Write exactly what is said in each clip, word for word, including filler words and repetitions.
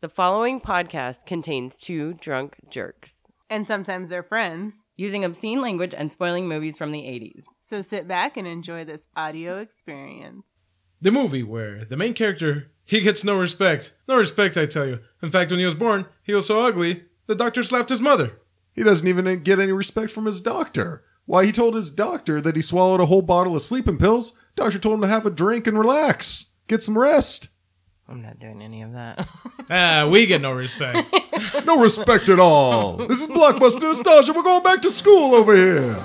The following podcast contains two drunk jerks. And sometimes they're friends. Using obscene language and spoiling movies from the eighties. So sit back and enjoy this audio experience. The movie where the main character, he gets no respect. No respect, I tell you. In fact, when he was born, he was so ugly, the doctor slapped his mother. He doesn't even get any respect from his doctor. Why, he told his doctor that he swallowed a whole bottle of sleeping pills. Doctor told him to have a drink and relax. Get some rest. I'm not doing any of that. Ah, we get no respect. No respect at all. This is Blockbuster Nostalgia. We're going back to school over here.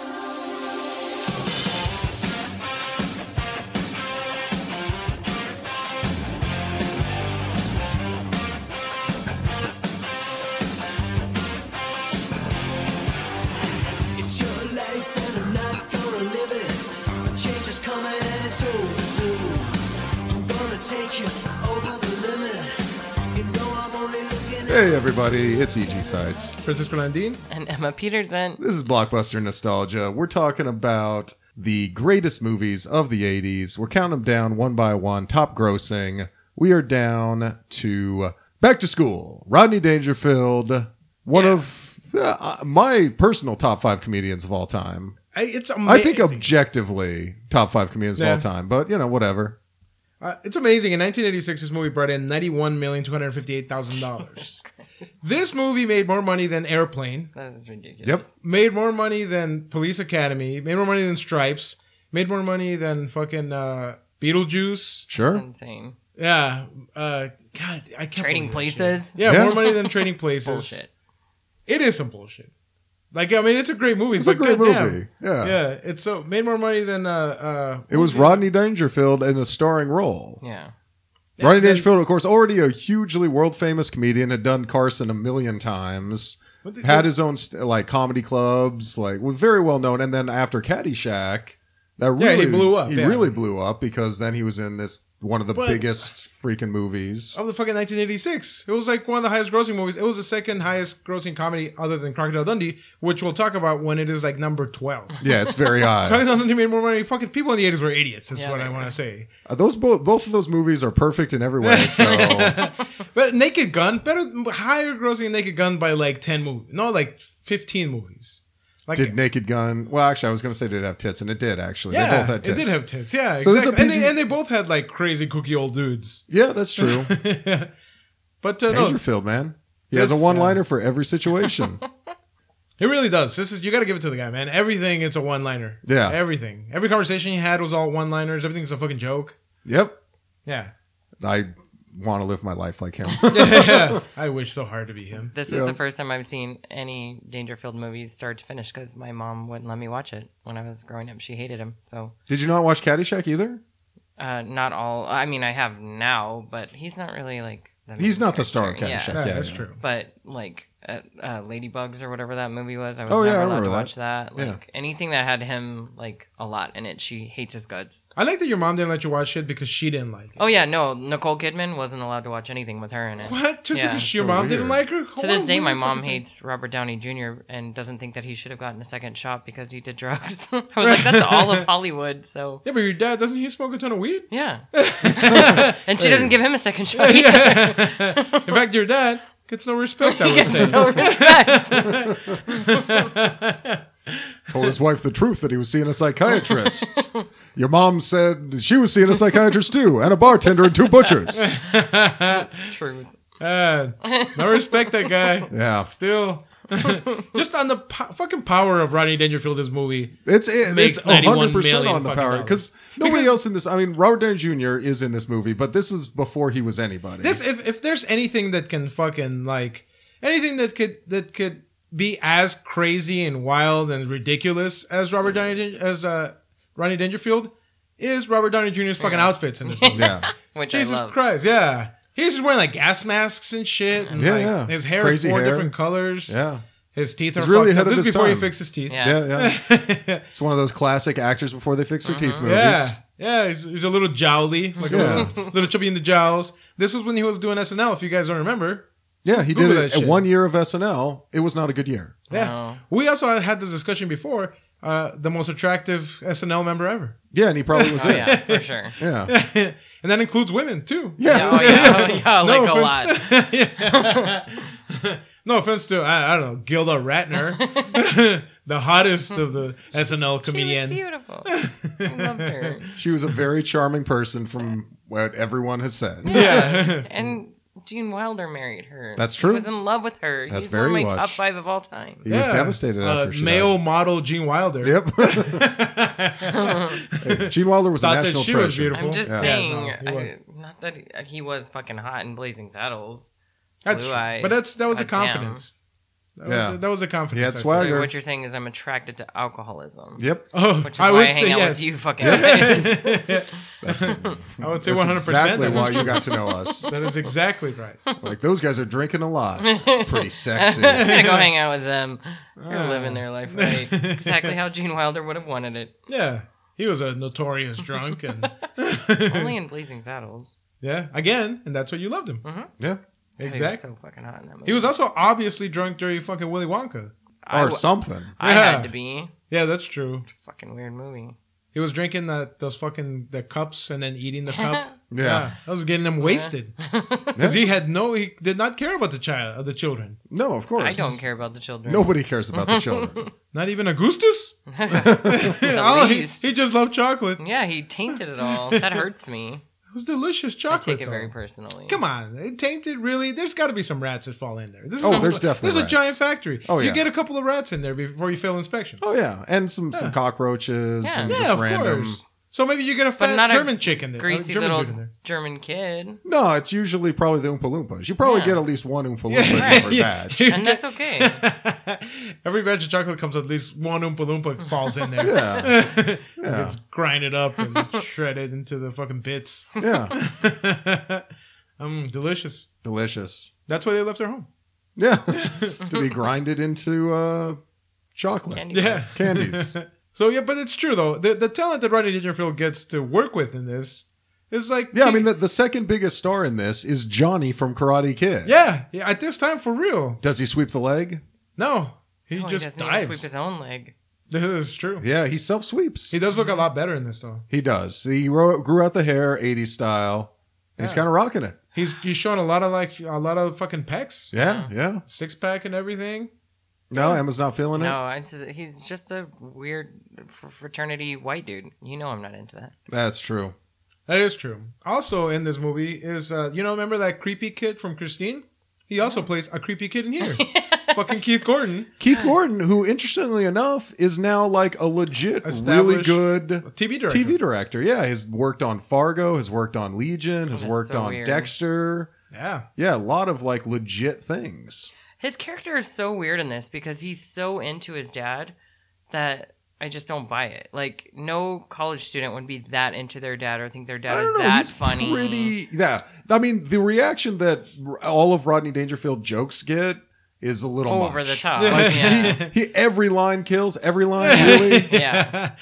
Hey everybody, it's E G Sites. Francisco Landin. And Emma Peterson. This is Blockbuster Nostalgia. We're talking about the greatest movies of the eighties. We're counting them down one by one, top grossing. We are down to Back to School. Rodney Dangerfield, one yeah. of uh, my personal top five comedians of all time. I, it's amazing. I think objectively top five comedians yeah. of all time, but you know, whatever. Uh, it's amazing. In nineteen eighty-six, this movie brought in ninety-one million two hundred fifty-eight thousand dollars. This movie made more money than Airplane. That is ridiculous. Yep. Made more money than Police Academy. Made more money than Stripes. Made more money than fucking uh, Beetlejuice. Sure. That's insane. Yeah. Uh, God, I can't Trading believe that Places. shit. Yeah, Yeah. more money than Trading Places. Bullshit. It is some bullshit. Like, I mean, it's a great movie. It's a but great goddamn. movie. Yeah. Yeah, it's so made more money than uh uh It was Rodney Dangerfield in a starring role. Yeah. Rodney then- Dangerfield, of course, already a hugely world-famous comedian, had done Carson a million times, What the- had his own st- like comedy clubs, like was very well known. And then after Caddyshack, that Yeah, really he blew up, He yeah. really blew up because then he was in this one of the But- biggest freaking movies. of the fucking nineteen eighty-six. It was like one of the highest grossing movies. It was the second highest grossing comedy other than Crocodile Dundee, which we'll talk about when it is like number twelve. Yeah, it's very high. Crocodile Dundee made more money. Fucking people in the eighties were idiots, is Yeah, what they I were. want to say. Uh, those both both of those movies are perfect in every way. So But Naked Gun, better, higher grossing than Naked Gun by like ten movies. No, like fifteen movies. Like, did Naked Gun? Well, actually, I was going to say did it have tits, and it did actually. yeah, they both had tits. it did have tits. Yeah, So there's exactly. a And P G they, and they both had like crazy kooky old dudes. Yeah, that's true. But uh, no, Dangerfield, man. He has This, a uh, one-liner for every situation. it really does. This is you got to give it to the guy, man. Everything, it's a one-liner. Yeah. everything. Every conversation he had was all one-liners. Everything's a fucking joke. Yep. Yeah, I want to live my life like him. I wish so hard to be him. This is Yeah. the first time I've seen any Dangerfield movies start to finish because my mom wouldn't let me watch it when I was growing up. She hated him. So, Did you not watch Caddyshack either? uh, not all. I mean, I have now, but he's not really like. the He's main not the star of character. Caddyshack. Yeah, Yeah, that's yeah. true. But like uh, uh, Ladybugs or whatever that movie was, I was Oh, yeah, never I allowed remember to that. watch that. Like Yeah. anything that had him like a lot in it, she hates his guts. I like that your mom didn't let you watch shit because she didn't like it. Oh yeah, no, Nicole Kidman wasn't allowed to watch anything with her in it. What? Just Yeah. because your So mom weird. didn't like her? To this What? day, my What? mom hates Robert Downey Junior and doesn't think that he should have gotten a second shot because he did drugs. I was like, that's all of Hollywood, so Yeah, but your dad doesn't he smoke a ton of weed? yeah. And she doesn't give him a second shot either. In fact, your dad gets no respect. I He would gets say. no respect. Told his wife the truth that he was seeing a psychiatrist. Your mom said she was seeing a psychiatrist too, and a bartender and two butchers. Truth. Uh, no respect, that guy. Yeah. Still, just on the po- fucking power of Rodney Dangerfield, this movie. It's it, Makes it's one hundred percent ninety-one on the million power fucking because nobody Because- else in this. I mean, Robert Downey Junior is in this movie, but this is before he was anybody. This, if if there's anything that can fucking like anything that could that could be as crazy and wild and ridiculous as Robert Downey as uh, Rodney Dangerfield is Robert Downey Junior's fucking outfits in this movie. yeah, Which I Jesus love. Christ, yeah. He's just wearing like gas masks and shit. And Yeah, like, yeah. His hair Crazy is four hair. different colors. yeah, His teeth are He's really fucked ahead up. of This is his before he time. fixed his teeth. Yeah. yeah, yeah. It's one of those classic actors before they fix their teeth movies. Yeah, yeah, he's, he's a little jowly, like Yeah. a little, little chubby in the jowls. This was when he was doing S N L, if you guys don't remember. Yeah, he Google did that it at shit. one year of S N L. It was not a good year. Yeah. No. We also had this discussion before. uh, the most attractive S N L member ever. Yeah, and he probably was Oh in. yeah, for sure. Yeah. And that includes women too. Yeah. Yeah, oh yeah, oh, yeah, like No a lot. offense. No offense to I, I don't know Gilda Radner, the hottest of the S N L comedians. She was beautiful. I loved her. She was a very charming person from what everyone has said. Yeah. And Gene Wilder married her. That's true. He was in love with her. That's He's very one of my much. top five of all time. He was Yeah. devastated Uh, after she male model Gene Wilder. died. Yep. Hey, Gene Wilder was Thought a that national she treasure. was beautiful. I'm just Yeah. saying, Yeah, no, he was. I, not that he, he was fucking hot in Blazing Saddles. That's Blue true. eyes. But that's that was a Goddamn. confidence. That Yeah. was a, that was a confidence. He had I think. swagger. So what you're saying is I'm attracted to alcoholism. Yep. Oh, Which is I why I would hang say out yes. with you fucking guys. That's, I would say that's one hundred percent. exactly why you got to know us. That is exactly right. Like, those guys are drinking a lot. It's pretty sexy. I'm gonna go hang out with them. They're Ah. living their life right. Exactly how Gene Wilder would have wanted it. Yeah, he was a notorious drunk, and Only in Blazing Saddles. yeah, again, and that's why you loved him. Yeah. He was Exactly. so fucking hot in that movie. He was also obviously drunk during fucking Willy Wonka. I Or w- something. I Yeah. had to be. Yeah, that's true. Fucking weird movie. He was drinking the, those fucking the cups and then eating the cup. Yeah. that was getting him wasted because he had no, he did not care about the child, uh, the children. No, of course. I don't care about the children. Nobody cares about the children. Not even Augustus. Oh, he, least. he just loved chocolate. It Yeah, he tainted it all. That hurts me. was delicious I chocolate. take it though. very personally. Come on, it tainted really. There's got to be some rats that fall in there. This is Oh, a, there's definitely This is a rats. giant factory. Oh, You yeah. get a couple of rats in there before you fail inspections. Oh, yeah. And some, some cockroaches. Yeah. And yeah, just of random. course. So maybe you get a fat not a German chick in there, Greasy a German little dude in there. German kid. No, it's usually probably the Oompa Loompas. You probably Yeah. get at least one Oompa Loompa Yeah. in every Yeah. batch. And that's okay. Every batch of chocolate comes at least one Oompa Loompa falls in there. Yeah. Yeah. It's grinded up and shredded into the fucking bits. Yeah. Um, delicious. Delicious. That's why they left their home. Yeah. To be grinded into uh, chocolate. Candy Yeah. Candies. So yeah, but it's true though. The the talent that Rodney Dangerfield gets to work with in this is like Yeah, I mean, the, the second biggest star in this is Johnny from Karate Kid. yeah, yeah. At this time, for real. Does he sweep the leg? No, he Oh, just he doesn't even dives. sweep his own leg. This is true. Yeah, he self sweeps. He does look a lot better in this though. He does. He ro- grew out the hair, eighties style. And He's Yeah. kind of rocking it. He's he's showing a lot of like a lot of fucking pecs, Yeah, yeah. six pack and everything. No, Emma's not feeling it. No, it's, he's just a weird fr- fraternity white dude. You know I'm not into that. That's true. That is true. Also in this movie is uh, you know remember that creepy kid from Christine? He also plays a creepy kid in here. Fucking Keith Gordon, Keith Gordon, who interestingly enough is now like a legit, really Established good T V director. T V director. Yeah, has worked on Fargo, has worked on Legion, has That's worked so on weird. Dexter. Yeah. Yeah, a lot of like legit things. His character is so weird in this because he's so into his dad that I just don't buy it. Like, no college student would be that into their dad or think their dad I is don't know. that He's funny. pretty. Yeah, I mean the reaction that all of Rodney Dangerfield jokes get is a little Over much. the top. Like, yeah. He every line kills. Every line really. Yeah.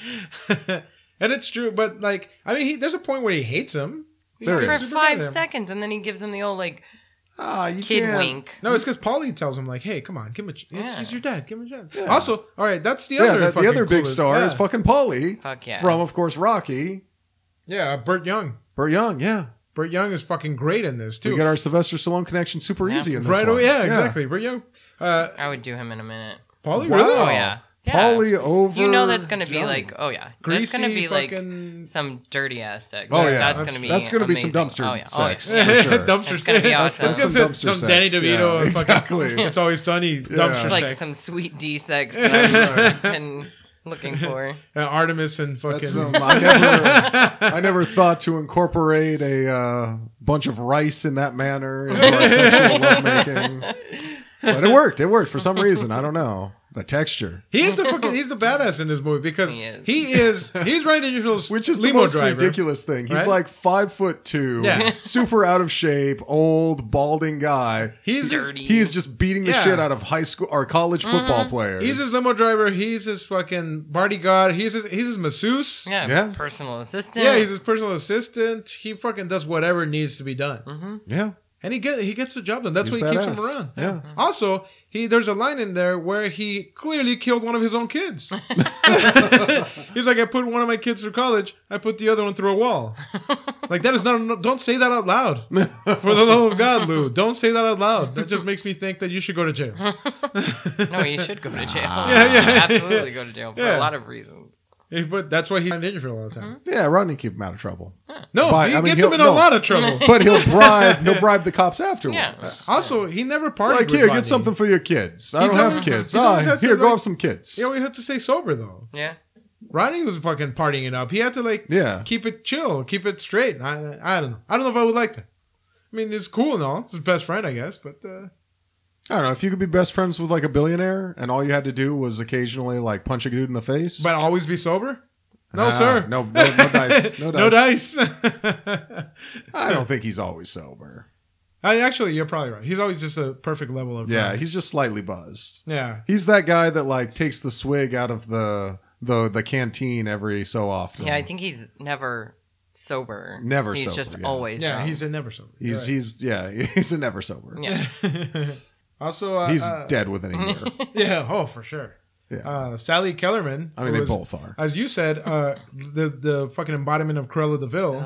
And it's true, but like I mean, he, there's a point where he hates him. He There gets For is. super mad at five him. seconds, and then he gives him the old, like, Ah, you kid can't. wink. No, it's because Paulie tells him like, "Hey, come on, give him a. Ch- it's, Yeah. it's your dad. Give him a chance." Yeah. Also, all right, that's the Yeah, other. that, the fucking other big coolest- star yeah. is fucking Paulie Fuck yeah. from, of course, Rocky. Yeah, Burt Young. Burt Young, yeah. Burt Young is fucking great in this too. We got our Sylvester Stallone connection super Yeah. easy in this right one. away, yeah, exactly. Burt Young. Uh, I would do him in a minute. Paulie, Wow. really? Oh, yeah. Yeah. Paulie over. You know that's going to be Johnny. like, oh, yeah. Greasy that's going to be like fucking- some dirty ass sex. Oh, yeah. That's, That's- going to be That's going to be some amazing. dumpster Oh, yeah. sex. Oh, yeah. For sure. dumpster It's gonna be sex. awesome. That's some Some, dumpster some Danny sex. DeVito. Yeah, fucking- exactly. It's always sunny. Dumpster It's like sex. some sweet D sex that I've been looking for. Uh, Artemis and fucking. That's um, I never, I never thought to incorporate a uh, bunch of rice in that manner into our sexual lovemaking, but it worked. It worked for some reason. I don't know the texture, He is the fucking. He's the badass in this movie because He is. he is. He's Ryan Dangerfield's which is the limo most driver. ridiculous thing. He's right? like five foot two, Yeah. super out of shape, old balding guy. He's his, Dirty. He is just beating the Yeah. shit out of high school or college football players. he's his limo driver. He's his fucking bodyguard. He's his. He's his masseuse. Yeah, Yeah. personal assistant. Yeah, he's his personal assistant. He fucking does whatever needs to be done. yeah. and he get he gets the job done. That's He's why he keeps him badass. around. Yeah. Also, he there's a line in there where he clearly killed one of his own kids. He's like, I put one of my kids through college. I put the other one through a wall. Like that is not. Don't say that out loud. For the love of God, Lou, don't say that out loud. That just makes me think that you should go to jail. No, you should go to jail. Yeah, yeah. Absolutely go to jail for Yeah. a lot of reasons. Yeah, But that's why he's in Dangerfield all the time. Yeah, Rodney keep him out of trouble. No, But, he I mean, gets he'll- him in no. a lot of trouble. But he'll bribe he'll bribe the cops afterwards. Yeah. Also, he never partied Like, with here, Rodney. get something for your kids. I He's don't have always- kids. he's always Ah, had to, here, go like- have some kids. He always had to stay sober though. Yeah. Rodney was fucking partying it up. He had to like Yeah. keep it chill, keep it straight. I, I don't know. I don't know if I would like that. I mean, it's cool and all. It's his best friend, I guess. But uh, I don't know. If you could be best friends with like a billionaire and all you had to do was occasionally like punch a dude in the face. but always be sober. No, Ah, sir. No, no, no dice. No dice. No dice. I don't think he's always sober. I, actually, you're probably right. He's always just a perfect level of Yeah, drunk. he's just slightly buzzed. yeah. He's that guy that like takes the swig out of the the the canteen every so often. Yeah, I think he's never sober. Never he's sober, just yeah. always Yeah, drunk. he's a never sober. He's You're he's yeah he's a never sober. Yeah. right. Also, uh, He's uh, dead within a year. Yeah. Oh, for sure. Yeah. Uh, Sally Kellerman. I mean, who they was, both are. as you said, uh, the the fucking embodiment of Cruella Deville,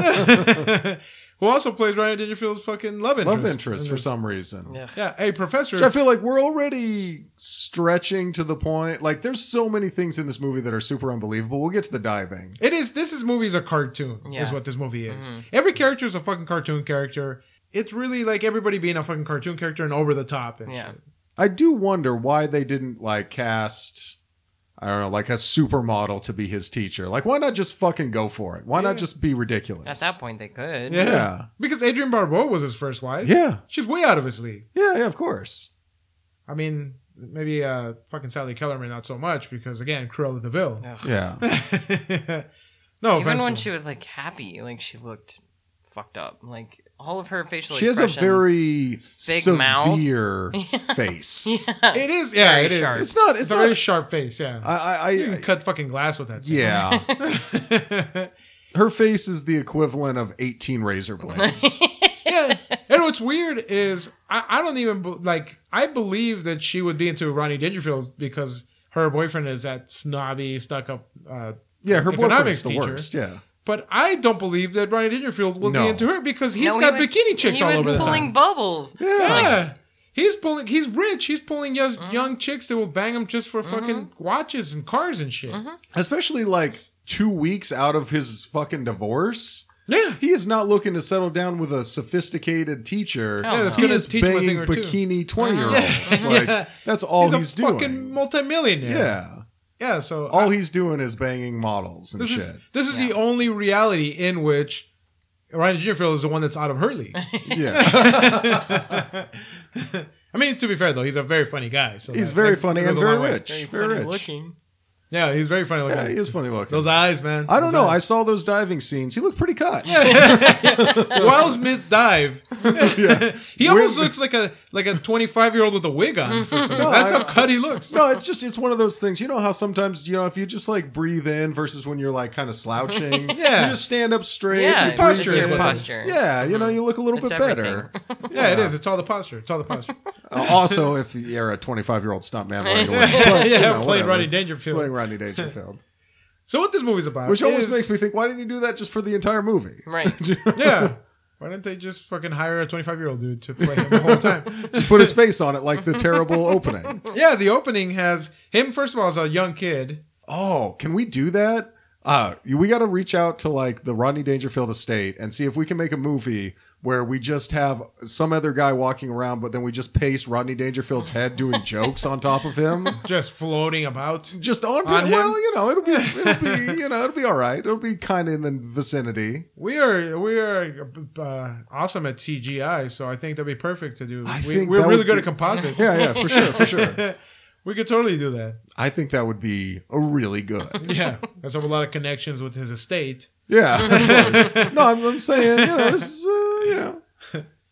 who also plays Ryan Dangerfield's fucking love interest. Love interest in for this. some reason. Yeah. Yeah, hey, professor. Which I feel like we're already stretching to the point. Like, there's so many things in this movie that are super unbelievable. We'll get to the diving. It is. This is movie's a cartoon. Is Yeah. what this movie is. Mhm. Every character is a fucking cartoon character. It's really like everybody being a fucking cartoon character and over the top. And Yeah. shit. I do wonder why they didn't like cast, I don't know, like a supermodel to be his teacher. Like, why not just fucking go for it? Why Yeah. not just be ridiculous? At that point, they could. Yeah. Yeah. Because Adrienne Barbeau was his first wife. Yeah. She's way out of his league. Yeah, yeah, of course. I mean, maybe uh, fucking Sally Kellerman not so much because again, Cruella Deville. Ugh. Yeah. No, Even offense when to- she was like happy, like she looked fucked up. Like all of her facial She has a expressions. very Big mouth. severe face. It is, yeah, Very it is. sharp. It's not, It's, it's a not, very sharp face, yeah. I, I, you can I, cut fucking glass with that. thing. yeah. Her face is the equivalent of eighteen razor blades. Yeah. And what's weird is I, I don't even be- like. I believe that she would be into Ronnie Dangerfield because her boyfriend is that snobby, stuck up. Uh, Yeah, her economics boyfriend's the teacher. worst. Yeah. But I don't believe that Ronnie Dangerfield will No. be into her because he's No, he got was- bikini chicks he all was over the pulling time. bubbles. Yeah. Yeah. He's pulling. He's rich. He's pulling young, young chicks that will bang him just for fucking watches and cars and shit. Especially like two weeks out of his fucking divorce. Yeah. He is not looking to settle down with a sophisticated teacher. Hell Yeah, that's he gonna is teach him a thing banging or two. bikini twenty year olds. Yeah. Like Yeah. that's all he's, he's, a doing. fucking multimillionaire. Yeah. Yeah. So All I- he's doing is banging models and this shit. is this is Yeah. the only reality in which Ronnie Dangerfield is the one that's out of her league. yeah. I mean, to be fair though, he's a very funny guy. So He's that- very that funny goes and a very long way. rich. Very, funny rich. looking. Yeah, he's very funny looking. Yeah, he is funny looking. Those eyes, man. I don't Those know. I eyes. saw those diving scenes. He looked pretty cut. While mid dive, he almost With- looks like a like a twenty five year old with a wig on. For some No, That's I- how cut he looks. No, it's just it's one of those things. You know how sometimes you know if you just like breathe in versus when you're like kind of slouching. Yeah. You just stand up straight. Yeah, just it's posture. breathe your in. posture. Yeah, you know you look a little It's bit better. Yeah, it is. It's all the posture. It's all the posture. Uh, also, if you're a twenty-five year old stuntman running away, but, Yeah, you know, playing whatever. Rodney Dangerfield. playing Rodney Dangerfield, So what this movie's about? which almost is- makes me think, why didn't you do that just for the entire movie? Right. Yeah. Why didn't they just fucking hire a twenty five year old dude to play him the whole time? Just put his face on it like the terrible opening. Yeah, the opening has him first of all as a young kid. Oh, can we do that? Uh, we got to reach out to like the Rodney Dangerfield estate and see if we can make a movie where we just have some other guy walking around, but then we just paste Rodney Dangerfield's head doing jokes on top of him. Just floating about. Just on, On him? well, you know, it'll be, it'll be, you know, it'll be all right. It'll be kind of in the vicinity. We are we are uh, awesome at C G I, so I think that'd be perfect to do. I we, think we're that really would good be- at composite. Yeah, yeah, for sure, for sure. We could totally do that. I think that would be a really good. Yeah, let's have a lot of connections with his estate. Yeah. of course. No, I'm, I'm saying, you know, this is, uh, you know.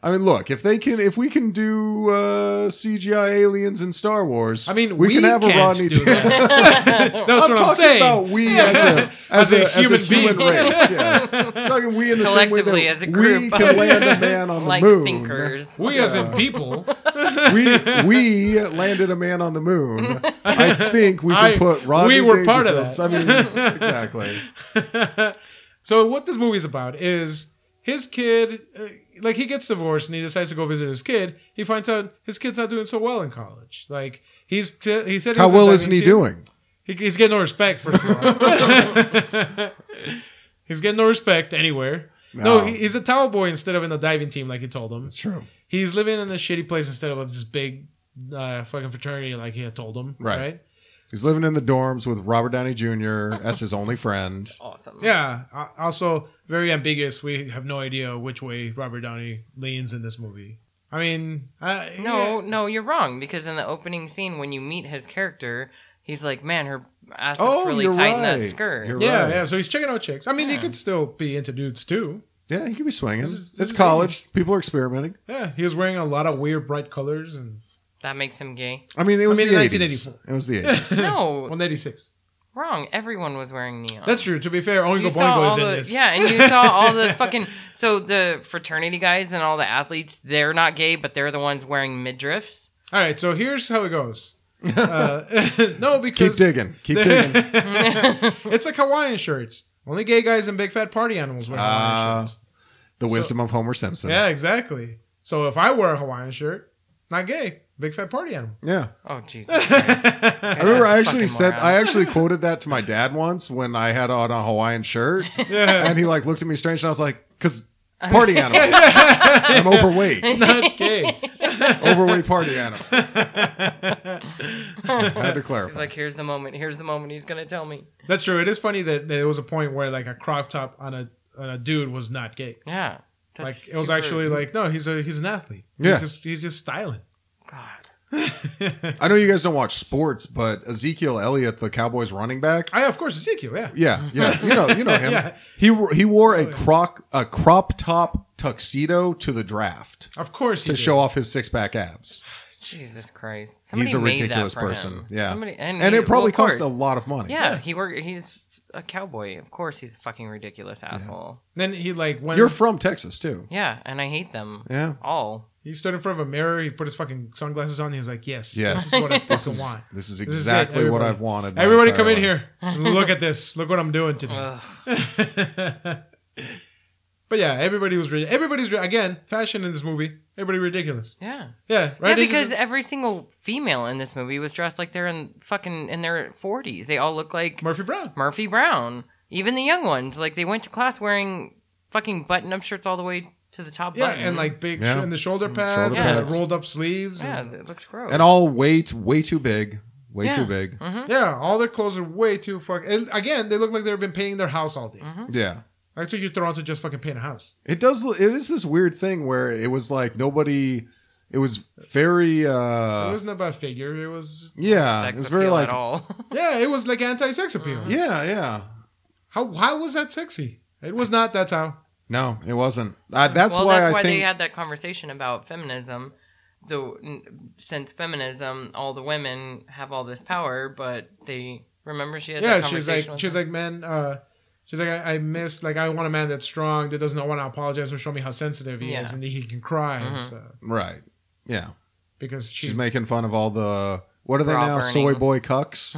I mean, look, if they can, if we can do uh, C G I aliens in Star Wars, I mean, we, we can have a can't Rodney. do that. That's I'm what I'm talking saying. about we as a as, As a, a as a human human being. race. Yes, I'm talking we in the same way that Collectively, as a we group can of, land a man on the like moon. thinkers. We as in people. We we landed a man on the moon. I think we can I- put Rodney we were part of Dangerfield- that. I mean, exactly. So what this movie's about is his kid, uh, like he gets divorced and he decides to go visit his kid. He finds out his kid's not doing so well in college. Like he's t- he said, he How was on well the isn't he team. doing? He, he's getting no respect. First of all, he's getting no respect anywhere. No, No. he, he's a towel boy instead of in the diving team, like he told him. It's true. He's living in a shitty place instead of this big uh, fucking fraternity, like he had told him. Right. Right. He's living in the dorms with Robert Downey Junior as his only friend. Awesome. Yeah. uh, Also, very ambiguous. We have no idea which way Robert Downey leans in this movie. I mean, uh, No, yeah. no, you're wrong. Because in the opening scene, when you meet his character, he's like, "Man, her ass Oh, looks really you're tight in that right. skirt." You're Yeah, right. yeah. So he's checking out chicks. I mean, he Yeah. could still be into dudes too. Yeah, he could be swinging. This is- this it's is college. People are experimenting. Yeah, he was wearing a lot of weird bright colors and That makes him gay. I mean, it was mean, the in eighties. nineteen eighty-four. It was the eighties. No, one eighty-six. wrong. Everyone was wearing neon. That's true. To be fair, Oingo You saw Boingo is all in the, this. yeah, and you saw all the fucking so the fraternity guys and all the athletes. They're not gay, but they're the ones wearing midriffs. All right, so here's how it goes. Uh, no, Keep because digging. Keep digging. it's like Hawaiian shirts. Only gay guys and big fat party animals wear Hawaiian Ah, shirts. The wisdom of Homer Simpson. Yeah, exactly. So if I wear a Hawaiian shirt, not gay, big fat party animal. Yeah. Oh Jesus Christ! I remember I actually said I actually quoted that to my dad once when I had on a Hawaiian shirt, Yeah. and he like looked at me strange, and I was like, "Cause party animal, I'm overweight, Not gay. overweight party animal." I had to clarify. He's like, "Here's the moment. Here's the moment. He's gonna tell me." That's true. It is funny that there was a point where like a crop top on a on a dude was not gay. Yeah, Like that's it was super- actually like no, he's a he's an athlete. Yeah. He's just, he's just styling. God. I know you guys don't watch sports, but Ezekiel Elliott, the Cowboys running back, I of course Ezekiel. Yeah. yeah, yeah, you know, you know him. Yeah. He he wore a croc a crop top tuxedo to the draft Of course he to did. show off his six pack abs. Jesus Christ! Somebody He's a made ridiculous that for person. him. Yeah, Somebody, and, and he- it probably well, of cost a course. lot of money. Yeah, he work. He's a cowboy. Of course, he's a fucking ridiculous asshole. Then he like when You're from Texas too. Yeah, and I hate them Yeah. all. he stood in front of a mirror, he put his fucking sunglasses on. He was like, "Yes, Yes. this is what I This fucking is want." this is This is it, exactly what everybody. I've wanted. my Everybody, entire come in life. here. Look at this. Look what I'm doing today. Ugh. But yeah, everybody was rid- everybody's ri- again fashion in this movie. Everybody ridiculous. Yeah. Yeah, right. Yeah, because every single female in this movie was dressed like they're in fucking in their forties. They all look like Murphy Brown. Murphy Brown. Even the young ones, like they went to class wearing fucking button-up shirts all the way to the top Yeah, button. and like big Yeah. sh- and the shoulder pads, Shoulder and pads. the rolled up sleeves. yeah, and- it looks gross. And all way t- way too big, way Yeah. too big. Mhm. yeah, all their clothes are way too fucking. And again, they look like they've been painting their house all day. Mm-hmm. Yeah. That's what you throw on to just fucking paint a house. It does. It is this weird thing where it was like nobody. It was very. it uh wasn't about figure. It was Yeah, Sex it was very appeal like. at all. yeah, it was like anti-sex appeal. Mm-hmm. Yeah, yeah. How how was that sexy? It was not. That's how. No, it wasn't. Uh, that's well, why that's I why think. they had that conversation about feminism. Though n- since feminism, all the women have all this power, but they remember she had Yeah, that she's conversation like with she's them? like man. uh She's like I, I miss like I want a man that's strong that doesn't want to apologize or show me how sensitive he Yeah. is and he can cry and Mhm. stuff right. Yeah. because she's, She's making fun of all the. What are they Bra now? burning. Soy boy cucks.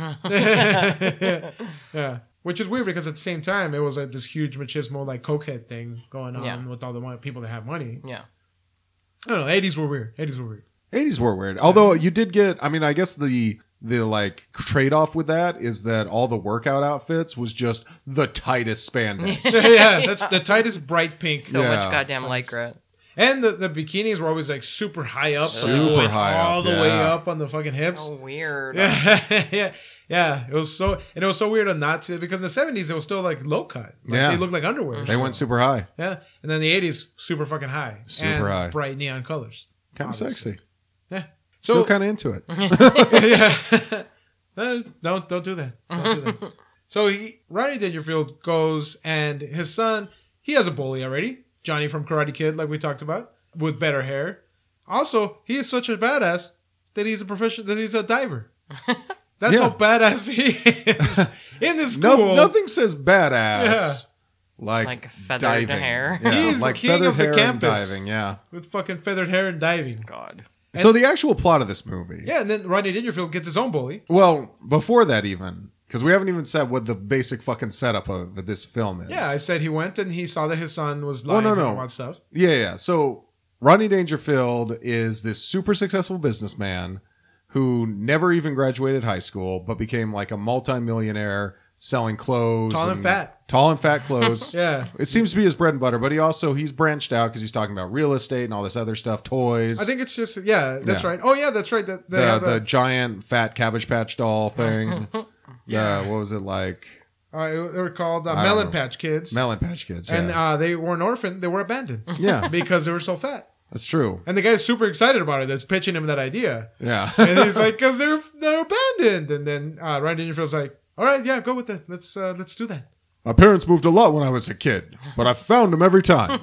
yeah, which is weird because at the same time it was like this huge machismo like cokehead thing going on Yeah. with all the mon- people that have money. yeah. I don't know. eighties were weird. eighties were weird. eighties were weird. Although you did get. I mean, I guess the the like trade off with that is that all the workout outfits was just the tightest spandex. yeah, that's the tightest bright pink. So Yeah. much goddamn lycra. And the, the bikinis were always like super high up, so Super going high all up, the way yeah. up on the fucking hips. So weird. Yeah, yeah, yeah. It was so, and it was so weird to not see it because in the seventies it was still like low cut. Like, Yeah. they looked like underwear. They went super high. Yeah, and then the eighties super fucking high, Super and high. bright neon colors. Kind of Obviously. sexy. Yeah. Still So kind of into it. yeah, Uh, don't don't do that. Don't do that. So he, Rodney Dangerfield goes and his son. He has a bully already, Johnny from Karate Kid, like we talked about. with better hair. Also, he is such a badass that he's a professional. That he's a diver. That's Yeah. how badass he is in this No, school. nothing says badass like, Like feathered diving. hair. Yeah, He's like the king feathered of the hair and campus. diving. Yeah. with fucking feathered hair and diving. God. So the actual plot of this movie. Yeah, and then Rodney Dangerfield gets his own bully. Well, before that even, because we haven't even said what the basic fucking setup of this film is. Yeah, I said he went and he saw that his son was Well, lying no, and no. all that stuff. Yeah, yeah. So Rodney Dangerfield is this super successful businessman who never even graduated high school, but became like a multimillionaire selling clothes. Tall and fat. Tall and fat clothes. Yeah. It seems to be his bread and butter, but he also, he's branched out because he's talking about real estate and all this other stuff, toys. I think it's just yeah, that's Yeah. right. Oh yeah, that's right. That they the, have the a, giant fat Cabbage Patch doll thing. Yeah. Yeah. What was it like? uh, they were called uh, I don't Melon know. Patch Kids, Melon Patch Kids. and Yeah. uh, they weren't orphaned; they were abandoned. Yeah. because they were so fat. That's true. And the guy's super excited about it. That's pitching him that idea, Yeah. and he's like, "Cause they're they're abandoned." And then uh, Ryan Dangerfield's like, "All right, yeah, go with it. Let's uh, let's do that." My parents moved a lot when I was a kid, but I found them every time.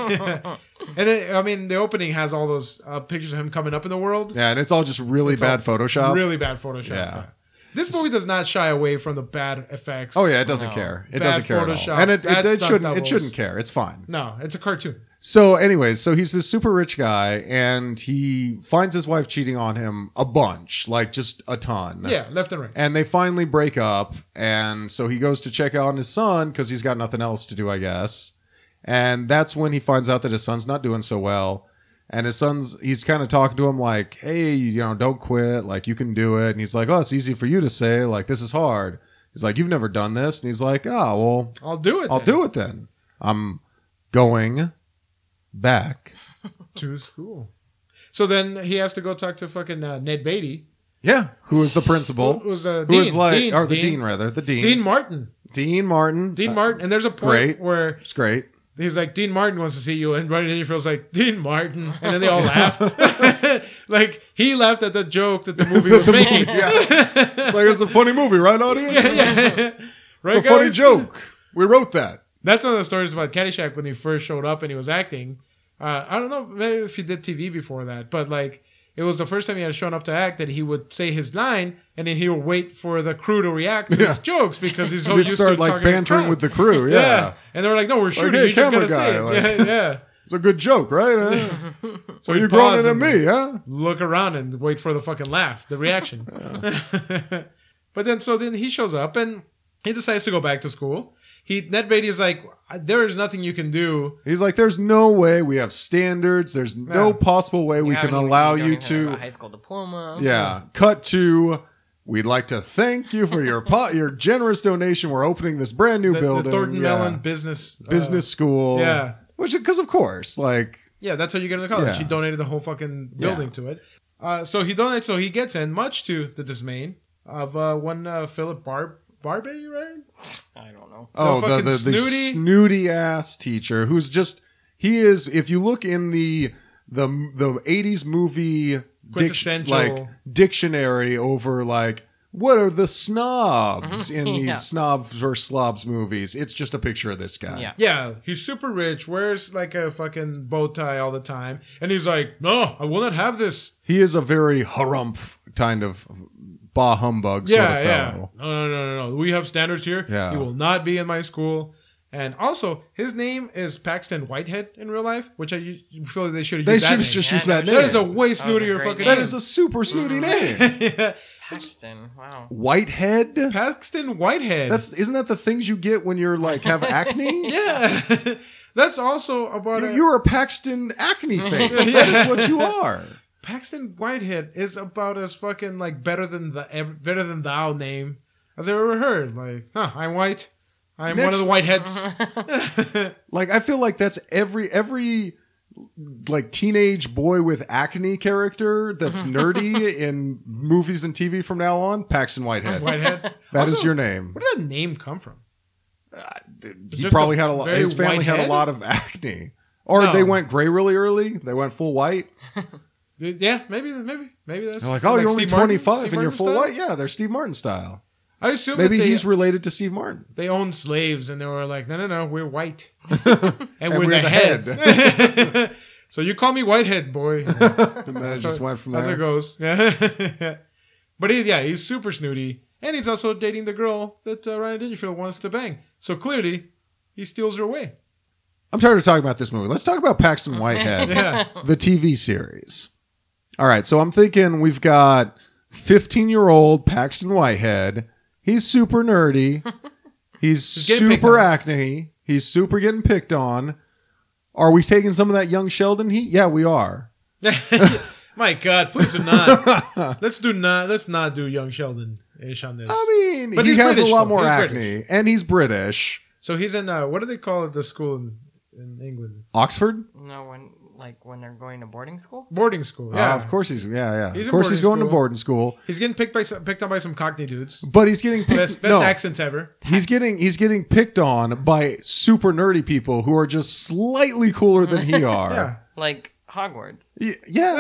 And it, I mean, the opening has all those uh, pictures of him coming up in the world. Yeah, and it's all just really It's bad all Photoshop. Really bad Photoshop. Yeah. This movie does not shy away from the bad effects. Oh yeah, it doesn't No. care. It Bad doesn't care Photoshop, at all. And it, bad it, it stunt shouldn't. It doubles. shouldn't care. It's fine. No, it's a cartoon. So, anyways, so he's this super rich guy, and he finds his wife cheating on him a bunch, like just a ton. Yeah, left and right. And they finally break up, and so he goes to check out on his son because he's got nothing else to do, I guess. And that's when he finds out that his son's not doing so well. And his son's, he's kind of talking to him like, hey, you know, don't quit. Like, you can do it. And he's like, oh, it's easy for you to say. Like, this is hard. He's like, you've never done this. And he's like, oh, well, I'll do it. I'll then. do it then. I'm going back. To school. So then he has to go talk to fucking uh, Ned Beatty. Yeah. Who is the principal? Who was uh, Who is Dean, like, Dean, or the Dean, dean, rather. The dean. Dean Martin. Dean Martin. Dean Uh, Martin. And there's a point great. where It's great. he's like, Dean Martin wants to see you. And Rodney Dangerfield's like, Dean Martin. And then they all laugh. Like, he laughed at the joke that the movie was The movie, making. yeah. It's like, it's a funny movie, right, audience? Yeah, yeah. Right, It's a funny guys? joke. We wrote that. That's one of the stories about Caddyshack when he first showed up and he was acting. Uh, I don't know maybe if he did T V before that, but like it was the first time he had shown up to act that he would say his line and then he would wait for the crew to react to his Yeah. jokes because he's so We'd used start to like talking to bantering crowd. with the crew. Yeah. And they were like, "No, we're shooting. hey, you just camera gotta say it." guy, like- yeah, yeah. It's a good joke, right? Huh? So Are he you paused groaning at and me, huh? look around and wait for the fucking laugh, the reaction. But then, so then he shows up and he decides to go back to school. He Ned Beatty is like, "There is nothing you can do." He's like, there's no way we have standards. There's no Yeah. possible way we Yeah, can I mean, allow don't you even have to. a high school diploma. Yeah. Cut to. We'd like to thank you for your po- your generous donation. We're opening this brand new The, building. the Thornton yeah. Mellon business uh, business school. yeah. Which, because of course, like, Yeah, that's how you get into college. Yeah. He donated the whole fucking building Yeah. to it. Uh, so he donates, so he gets in, much to the dismay of uh, one uh, Philip Barb Barbie, right? I don't know. oh, the, fucking the, the snooty- snooty ass teacher who's just, he is, if you look in the, the, the eighties movie dic- Quintessential. like dictionary over like, what are the snobs in these Yeah. snobs versus slobs movies? It's just a picture of this guy. Yeah. Yeah, he's super rich, wears like a fucking bow tie all the time, and he's like, "No, I will not have this." He is a very harumph kind of bah humbug sort Yeah, of yeah. fellow. No, no, no, no, no. We have standards here. Yeah. He will not be in my school. And also, his name is Paxton Whitehead in real life, which I u- feel like they should have They used should that have name. just Yeah, used that no name. That is a way was a snootier great fucking name. That name. is a super snooty name. yeah. Paxton. Wow. Whitehead? Paxton Whitehead. That's isn't that the things you get when you're like have acne? yeah. That's also about You- a, You're a Paxton acne face. That is what you are. Paxton Whitehead is about as fucking like better than the ev- better than thou name as I've ever heard. Like, huh, I'm white. I'm Next- one of the whiteheads. Like I feel like that's every every like teenage boy with acne character that's nerdy in movies and T V from now on. Paxton Whitehead. Whitehead. That is Also, your name. Where did that name come from? He Just probably a had a lot. very His family white had a head? lot of acne, or No. they went gray really early. They went full white. Yeah, maybe, maybe, maybe that's They're like, oh, you're only Steve Martin- twenty-five Steve and you're Martin full style? white. Yeah, they're Steve Martin style. I assume Maybe that they, he's related to Steve Martin. they owned slaves and they were like, no, no, no, we're white and, And we're, we're the, the heads. So you call me Whitehead, boy. And then it just how- went from That's how there. it goes. Yeah. But he, yeah, he's super snooty. And he's also dating the girl that uh, Ryan Dangerfield wants to bang. So clearly, he steals her away. I'm tired of talking about this movie. Let's talk about Paxton Whitehead, Yeah. the T V series. All right, so I'm thinking we've got fifteen-year-old Paxton Whitehead. He's super nerdy. He's getting picked super on. acne. He's super getting picked on. Are we taking some of that young Sheldon heat? Yeah, we are. My God, please do not. let's do not. Let's not do young Sheldon ish on this. I mean, But he he's has British, a lot though. more He's acne, British. and he's British. So he's in uh, what do they call it? The school in, in England, Oxford? No, when like when they're going to boarding school. boarding school. Yeah, Yeah, of course he's yeah yeah. He's of in course he's boarding going to school. boarding school, He's getting picked by some, picked on by some Cockney dudes. but he's getting picked. Best, best no, accents ever. he's getting he's getting picked on by super nerdy people who are just slightly cooler than he are. Yeah. Like Hogwarts. Y-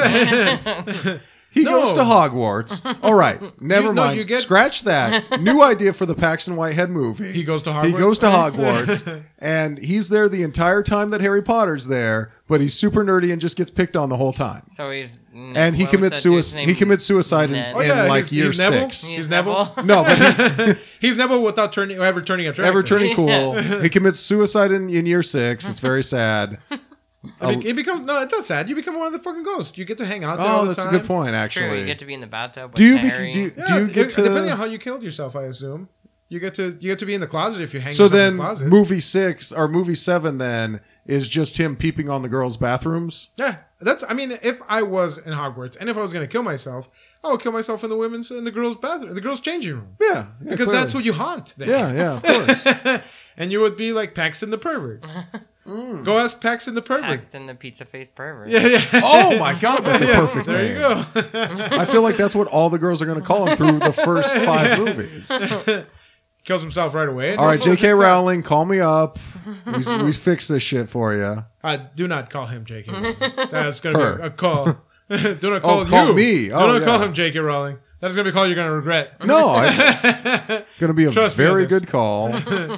yeah. He No. goes to Hogwarts. All right, never You- no, mind. you get- Scratch that. New idea for the Paxton Whitehead movie. He goes to He Hogwarts? goes to Hogwarts, and he's there the entire time that Harry Potter's there, but he's super nerdy and just gets picked on the whole time. So he's And he what was commits that dude's suicide. name? He commits suicide in, Ned. in Oh, yeah, like he's- year he's Neville? six. He's He's Neville? No, but he, He's Neville without turning ever turning attractive. ever turning cool. He commits suicide in, in year six. It's very sad. It, be- it becomes no, it's not sad. You become one of the fucking ghosts. You get to hang out there. Oh, all the that's a time. good point. It's true. You Actually, get to be in the bathtub with do you be, Harry. do you, Yeah, do you get it- to depending on how you killed yourself, I assume you get to you get to be in the closet if you hang. so yourself in then the closet. movie six or movie seven then is just him peeping on the girls' bathrooms. Yeah, that's. I mean, if I was in Hogwarts and if I was going to kill myself, I would kill myself in the women's in the girls' bathroom, the girls' changing room, Yeah, yeah, because clearly. that's what you haunt. There. Yeah, yeah, of course. And you would be like Paxton the pervert. Mm. Go ask Paxton the pervert. Paxton the pizza face pervert. Yeah, yeah. Oh my god, that's a Yeah, perfect there name. you go. I feel like that's what all the girls are going to call him through the first five movies. Kills himself right away. All right, No J K bullshit. Rowling, call me up. We, we fix this shit for you. Uh, do not call him J K Rowling. That's going to Her. be a, a call. do not call Oh, call you. me. Do Oh, not call yeah. him J K Rowling. That is going to be a call you're going to regret. No, it's going to be a Trust me on very this. good call.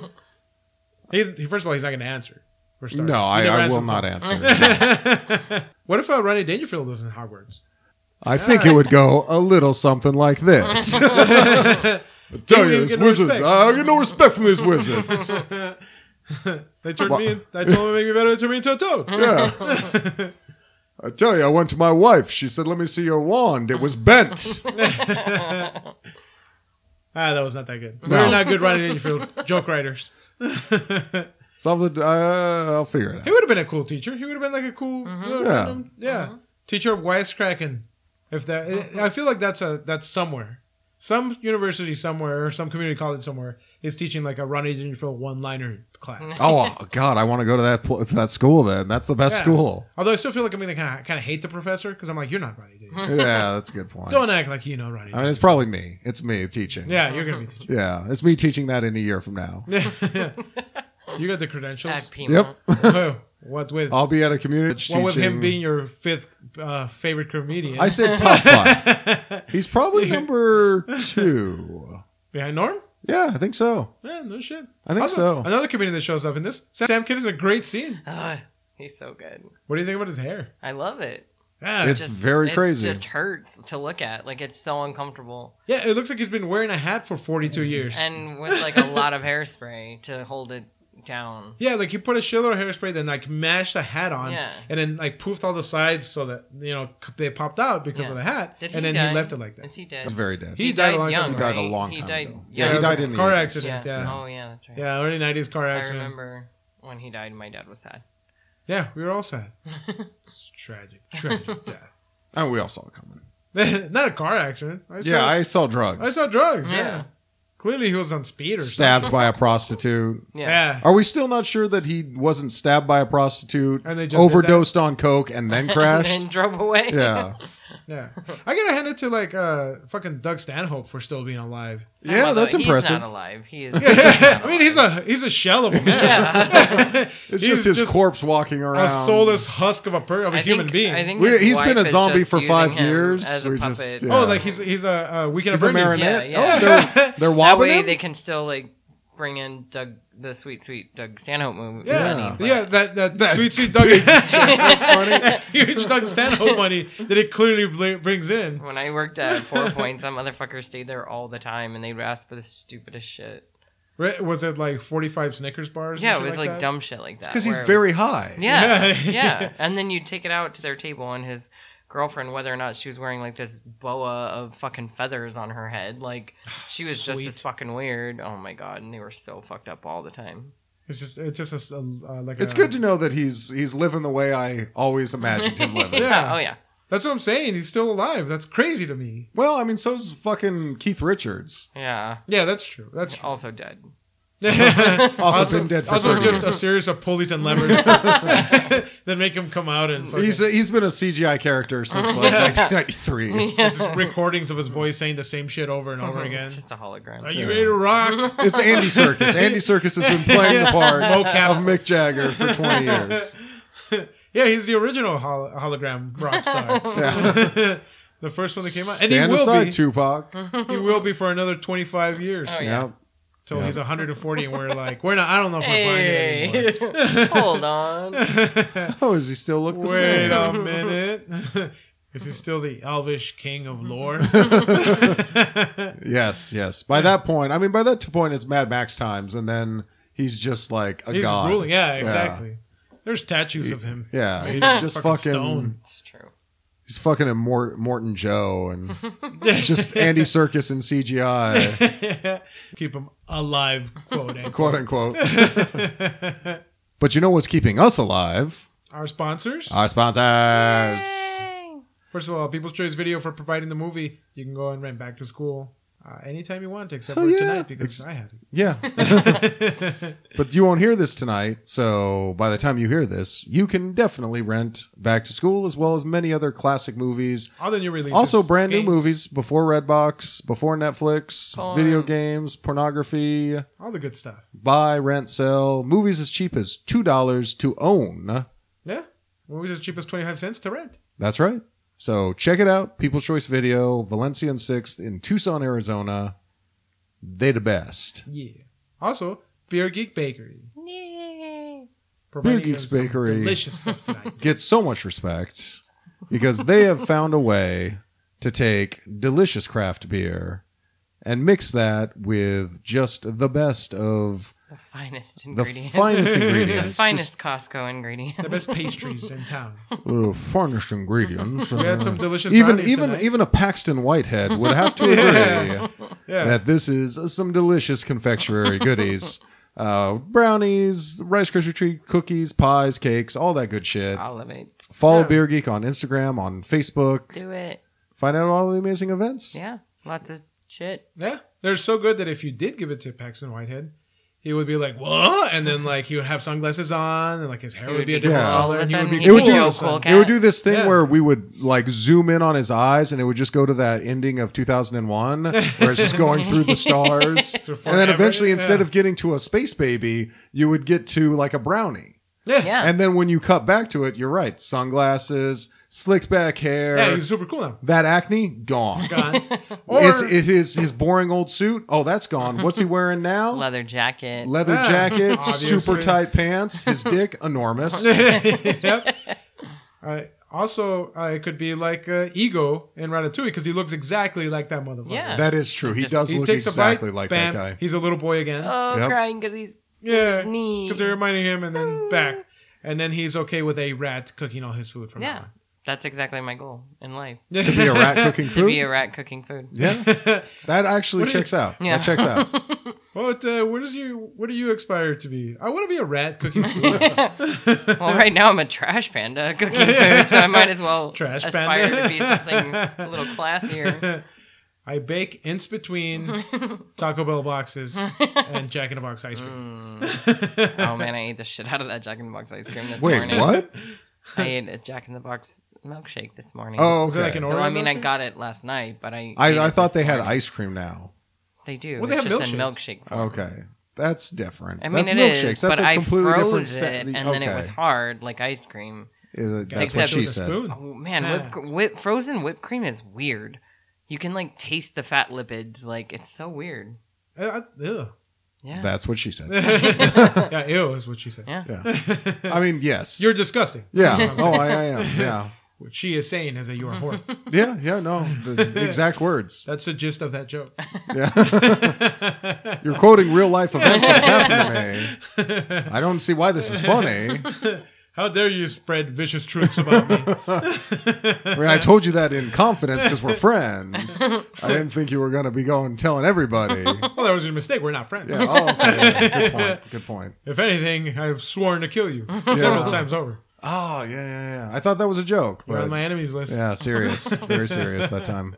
He's, he, first of all, he's not going to answer. For starters. No, He I, never I answers will the not phone. answer. What if uh, Ronnie Dangerfield was in Hogwarts? I think it would go a little something like this. I tell you, You these get no wizards. respect. I get no respect from these wizards. They turned What? me in, I told them to make me better, they turned me into a toad. Yeah. I tell you, I went to my wife. She said, "Let me see your wand. It was bent." Ah, that was not that good. No. We're not good Ronnie Dangerfield joke writers. Something. Uh, I'll figure it He out. would have been a cool teacher. He would have been like a cool, uh, Yeah. random- yeah, teacher of wisecracking. If that, I feel like that's a that's somewhere, some university somewhere or some community college somewhere is teaching like a Ronnie Dangerfield one-liner class. Oh God, I want to go to that pl- to that school. Then that's the best Yeah. school. Although I still feel like I'm gonna kind of kind of hate the professor because I'm like, you're not Ronnie Dangerfield. Yeah, that's a good point. Don't act like you know Ronnie. I mean, it's probably me. It's me teaching. Yeah, you're gonna be teaching. Yeah, it's me teaching that in a year from now. You got the At credentials. Pima. Yep. Oh, what with I'll be at a community what with teaching. him being your fifth uh, favorite comedian? I said top five. He's probably number two. Behind Norm? Yeah, I think so. Yeah, no shit. I think Also, so. Another comedian that shows up in this. Sam Kidd is a great scene. Ugh, he's so good. What do you think about his hair? I love it. Yeah, It's very it crazy. just hurts to look at. Like it's so uncomfortable. yeah. It looks like he's been wearing a hat for forty-two years. And with like a lot of hairspray to hold it down. yeah, like he put a shitload of hairspray, then like mashed the hat on, Yeah. and then like poofed all the sides so that you know they popped out because Yeah. of the hat, Did and he then die? he left it like that. Is he dead? He's very dead. He died a long time young, ago. He died a right? long He time died ago. young. Yeah, it he was died a in the car eighties. accident. Yeah. Yeah, Oh yeah, that's right. yeah, early nineties car I accident. remember when he died. My dad was sad. Yeah, we were all sad. It's tragic, tragic death. Oh, we all saw it coming. Not a car accident. I saw, Yeah, I saw drugs. I saw drugs. Yeah. Yeah. Clearly he was on speed or Stabbed something. by a prostitute. Yeah. Yeah. Are we still not sure that he wasn't stabbed by a prostitute, And they just did overdosed on coke, and then crashed? and drove away. Yeah. Yeah. I gotta hand it to like uh fucking Doug Stanhope for still being alive. Yeah, Although that's he's impressive. not alive. He is. I mean he's a he's a shell of a man. Yeah. It's He's just his just corpse walking around. A soulless husk of a per- of a I human think, being. I think We- his he's wife been a is zombie just for using five him years. As a We puppet. just- Oh, yeah. like he's he's a, a weekend He's of a Bernie's. marionette. Yeah, yeah. Oh, they're, they're That wobbling way him? they can still like bring in Doug the Sweet Sweet Doug Stanhope movie. Yeah, money, but- yeah, that that, That sweet sweet Doug funny. huge Doug Stanhope money that it clearly bl- brings in. When I worked at Four Points, that motherfucker stayed there all the time, and they would ask for the stupidest shit. Right? Was it like forty-five Snickers bars? and Yeah, it shit was like that? dumb shit like that. Because he's where it was- very high. Yeah, Yeah. yeah. And then you take it out to their table, and his girlfriend, whether or not she was wearing like this boa of fucking feathers on her head, like she was just Sweet. as fucking weird. Oh my god, and they were so fucked up all the time. It's just it's just a, uh, like It's a, good to know that he's he's living the way I always imagined him living. Yeah. Oh yeah. That's what I'm saying. He's still alive. That's crazy to me. Well, I mean, so's fucking Keith Richards. Yeah. Yeah, that's true. That's true. Also dead. Also, been dead for also thirty just a years. series of pulleys and levers that make him come out and fucking, He's a, he's been a C G I character since like nineteen ninety-three. it's just recordings of his voice saying the same shit over and over again. It's just a hologram. Are you ready to rock? It's Andy Serkis. Andy Serkis has been playing the part Mocap. of Mick Jagger for twenty years. Yeah, he's the original hol- hologram rock star. Yeah. The first one that came out, and he Stand will aside, be. Tupac. He will be for another twenty-five years. Oh, Yeah. Till Yeah. he's one hundred forty, and we're like, we're not. I don't know if we're buying it anymore. Hey, hold on. Oh, does he still look the Wait same? a minute. Is he still the Elvish king of lore? Yes, yes. By that point, I mean, by that point, it's Mad Max times, and then he's just like a He's god. ruling. Yeah, exactly. There's statues of him. Yeah, he's just Fucking fucking. stone. It's true. He's fucking a Mort, Morton Joe, and it's just Andy Serkis in C G I, Keep him alive, quote unquote. quote unquote. But you know what's keeping us alive? Our sponsors. Our sponsors. First of all, People's Choice Video for providing the movie. You can go and rent Back to School uh, anytime you want, except Hell for yeah. tonight because Ex- I had it. Yeah. But you won't hear this tonight, so by the time you hear this, you can definitely rent Back to School as well as many other classic movies. All the new releases. Also, brand games, new movies before Redbox, before Netflix, Porn. video games, pornography, All the good stuff. buy, rent, sell, movies as cheap as two dollars to own. Yeah. Movies as cheap as twenty-five cents to rent. That's right. So check it out. People's Choice Video, Valencia and sixth in Tucson, Arizona. They the best. Yeah. Also, Beer Geek Bakery. Yay. Providing Geek's us some Bakery. delicious stuff tonight. Get so much respect because they have found a way to take delicious craft beer and mix that with just the best of The finest the ingredients. finest The ingredients. finest Costco ingredients. The best pastries in town. Just the finest ingredients. We had some delicious even brownies even tonight. even a Paxton Whitehead would have to agree Yeah. that this is some delicious confectionery goodies. Uh, brownies, Rice Krispie treat, cookies, pies, cakes, all that good shit. All of it. Follow Yeah. Beer Geek on Instagram, on Facebook. Do it. Find out all the amazing events. Yeah. Lots of shit. Yeah. They're so good that if you did give it to Paxton Whitehead, he would be like, what? And then, like, he would have sunglasses on, and, like, his hair He would, would be a be different cool. color, and he would be He It would cool do- all Joe of a sudden. Cool It would do this thing Yeah. where we would like zoom in on his eyes and it would just go to that ending of two thousand one where it's just going through the stars. and then forever, eventually, instead yeah. of getting to a space baby, you would get to like a brownie. Yeah. Yeah. And then when you cut back to it, you're right. Sunglasses, slicked back hair. Yeah, he's super cool now. that acne, gone. Gone. Or, Is, is his, his boring old suit? Oh, that's gone. What's he wearing now? Leather jacket. Leather Yeah, jacket, obviously. super tight pants, his dick enormous. yep. Uh, also, uh, it could be like uh, Ego in Ratatouille because he looks exactly like that motherfucker. Yeah. That is true. He Just- does He look takes exactly a bite, like bam, that guy. he's a little boy again. Oh, Yep. crying because he's yeah, knee. because they're reminding him, and then back, and then he's okay with a rat cooking all his food from yeah. now That's exactly my goal in life. on. To be a rat cooking To food? be a rat cooking food. Yeah, that actually What do you- checks out. Yeah. That checks out. What? Uh, what is you? What do you aspire to be? I want to be a rat cooking food. Well, right now I'm a trash panda cooking food, so I might as well Trash aspire panda. to be something a little classier. I bake in between Taco Bell boxes and Jack in the Box ice cream. Mm. Oh man, I ate the shit out of that Jack in the Box ice cream this Wait, morning. what? I ate a Jack in the Box milkshake this morning. Oh, Was it okay. like an No, Oreo I mean I milkshake? got it last night, but I ate I, I it thought this they had morning. ice cream now. They do. Well, they it's have just a milkshakes. milkshake form. Okay, that's different. I mean, that's it milkshakes. is, that's but a I completely different froze sta- it, and okay. then it was hard, like ice cream. Yeah, that's Except what she with a said. spoon. Oh man, Yeah. whip, whip, frozen whipped cream is weird. You can like taste the fat lipids. Like it's so weird. Uh, ugh. Yeah. That's what she said. Yeah, ew is what she said. Yeah. Yeah. I mean, yes. You're disgusting. yeah. Oh, I, I am. Yeah. What she is saying is that you're a whore. Yeah. Yeah. No. The, the exact words. That's the gist of that joke. Yeah. You're quoting real life events that happened to me. I don't see why this is funny. How dare you spread vicious truths about me? I mean, I told you that in confidence because we're friends. I didn't think you were going to be going telling everybody. Well, that was your mistake. We're not friends. Yeah. Oh, okay. Good point. Good point. If anything, I've sworn to kill you several Yeah. times over. Oh, yeah, yeah, yeah. I thought that was a joke. You're But on my enemies list. yeah, serious. Very serious that time.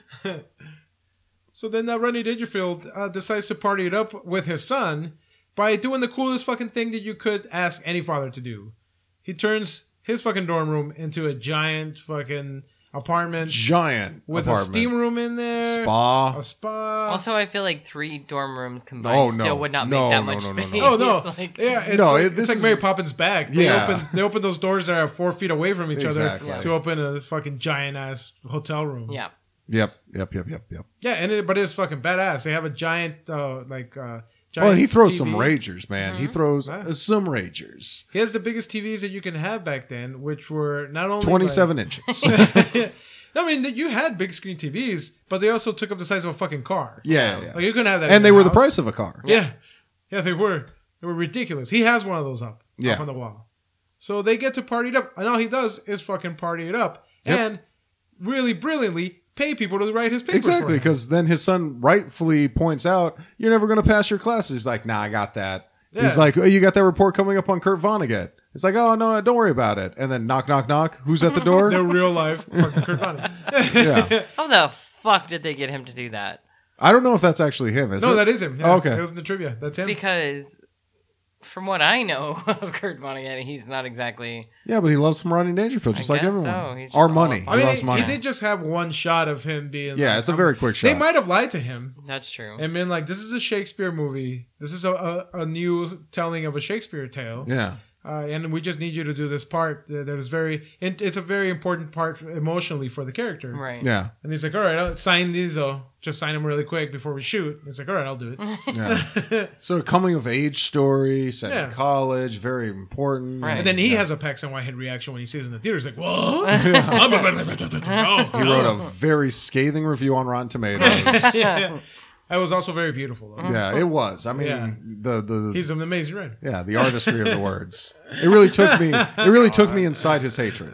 So then uh, Rodney Dangerfield uh, decides to party it up with his son by doing the coolest fucking thing that you could ask any father to do. He turns his fucking dorm room into a giant fucking apartment Giant with apartment. a steam room in there, Spa. a spa. Also, I feel like three dorm rooms combined Oh, no. still would not No, make that no, much no, no, space. no. Oh no! Like, Yeah, it's No, like, it- this it's like Mary is- Poppins' bag. They Yeah. open they open those doors that are four feet away from each Exactly. other to open a fucking giant ass hotel room. yeah. Yep, yep, yep, yep, yep. yeah, and it, but it's fucking badass. They have a giant uh, like uh, giant. Oh, and he throws T V. some ragers, man. He throws uh, some ragers. He has the biggest T Vs that you can have back then, which were not only twenty-seven like- inches. I mean, that you had big screen T Vs, but they also took up the size of a fucking car. Yeah, yeah. Like you couldn't have that. in And they your were the house. price of a car. Yeah, yeah, they were. They were ridiculous. He has one of those up, Yeah. up on the wall. So they get to party it up, and all he does is fucking party it up, Yep. and really brilliantly pay people to write his papers. for Exactly, him. because then his son rightfully points out, "You're never going to pass your classes." He's like, "Nah, I got that." Yeah. He's like, "Oh, you got that report coming up on Kurt Vonnegut?" It's like, "Oh no, don't worry about it." And then knock, knock, knock. Who's at the door? they're real life fucking Kurt Vonnegut. Yeah, How the fuck did they get him to do that? I don't know if that's actually him. Is No, it? that is him. Yeah, Oh, okay. it was in the trivia. That's him. Because from what I know of Kurt Vonnegut, he's not exactly. Yeah, but he loves some Rodney Dangerfield, just I like guess everyone. so. He's just Our all money. about- I He mean, loves he, money. he did just have one shot of him being. Yeah, like, it's a I'm- very quick shot. They might have lied to him That's true. and been like, "This is a Shakespeare movie. This is a, a, a new telling of a Shakespeare tale." Yeah. Uh, and we just need you to do this part uh, that is very it, it's a very important part emotionally for the character. Right. Yeah. And he's like, all right, I'll sign these though, just sign them really quick before we shoot. He's like, all right, I'll do it. Yeah. So coming of age story, set Yeah. in college, very important. Right. And then he Yeah. has a Paxton Whitehead reaction when he sees it in the theater. He's like, what? no, He wrote a very scathing review on Rotten Tomatoes. Yeah. That was also very beautiful though. Yeah, it was. I mean, Yeah. the the He's an amazing writer. yeah, the artistry of the words. It really took me. It really took me inside his hatred.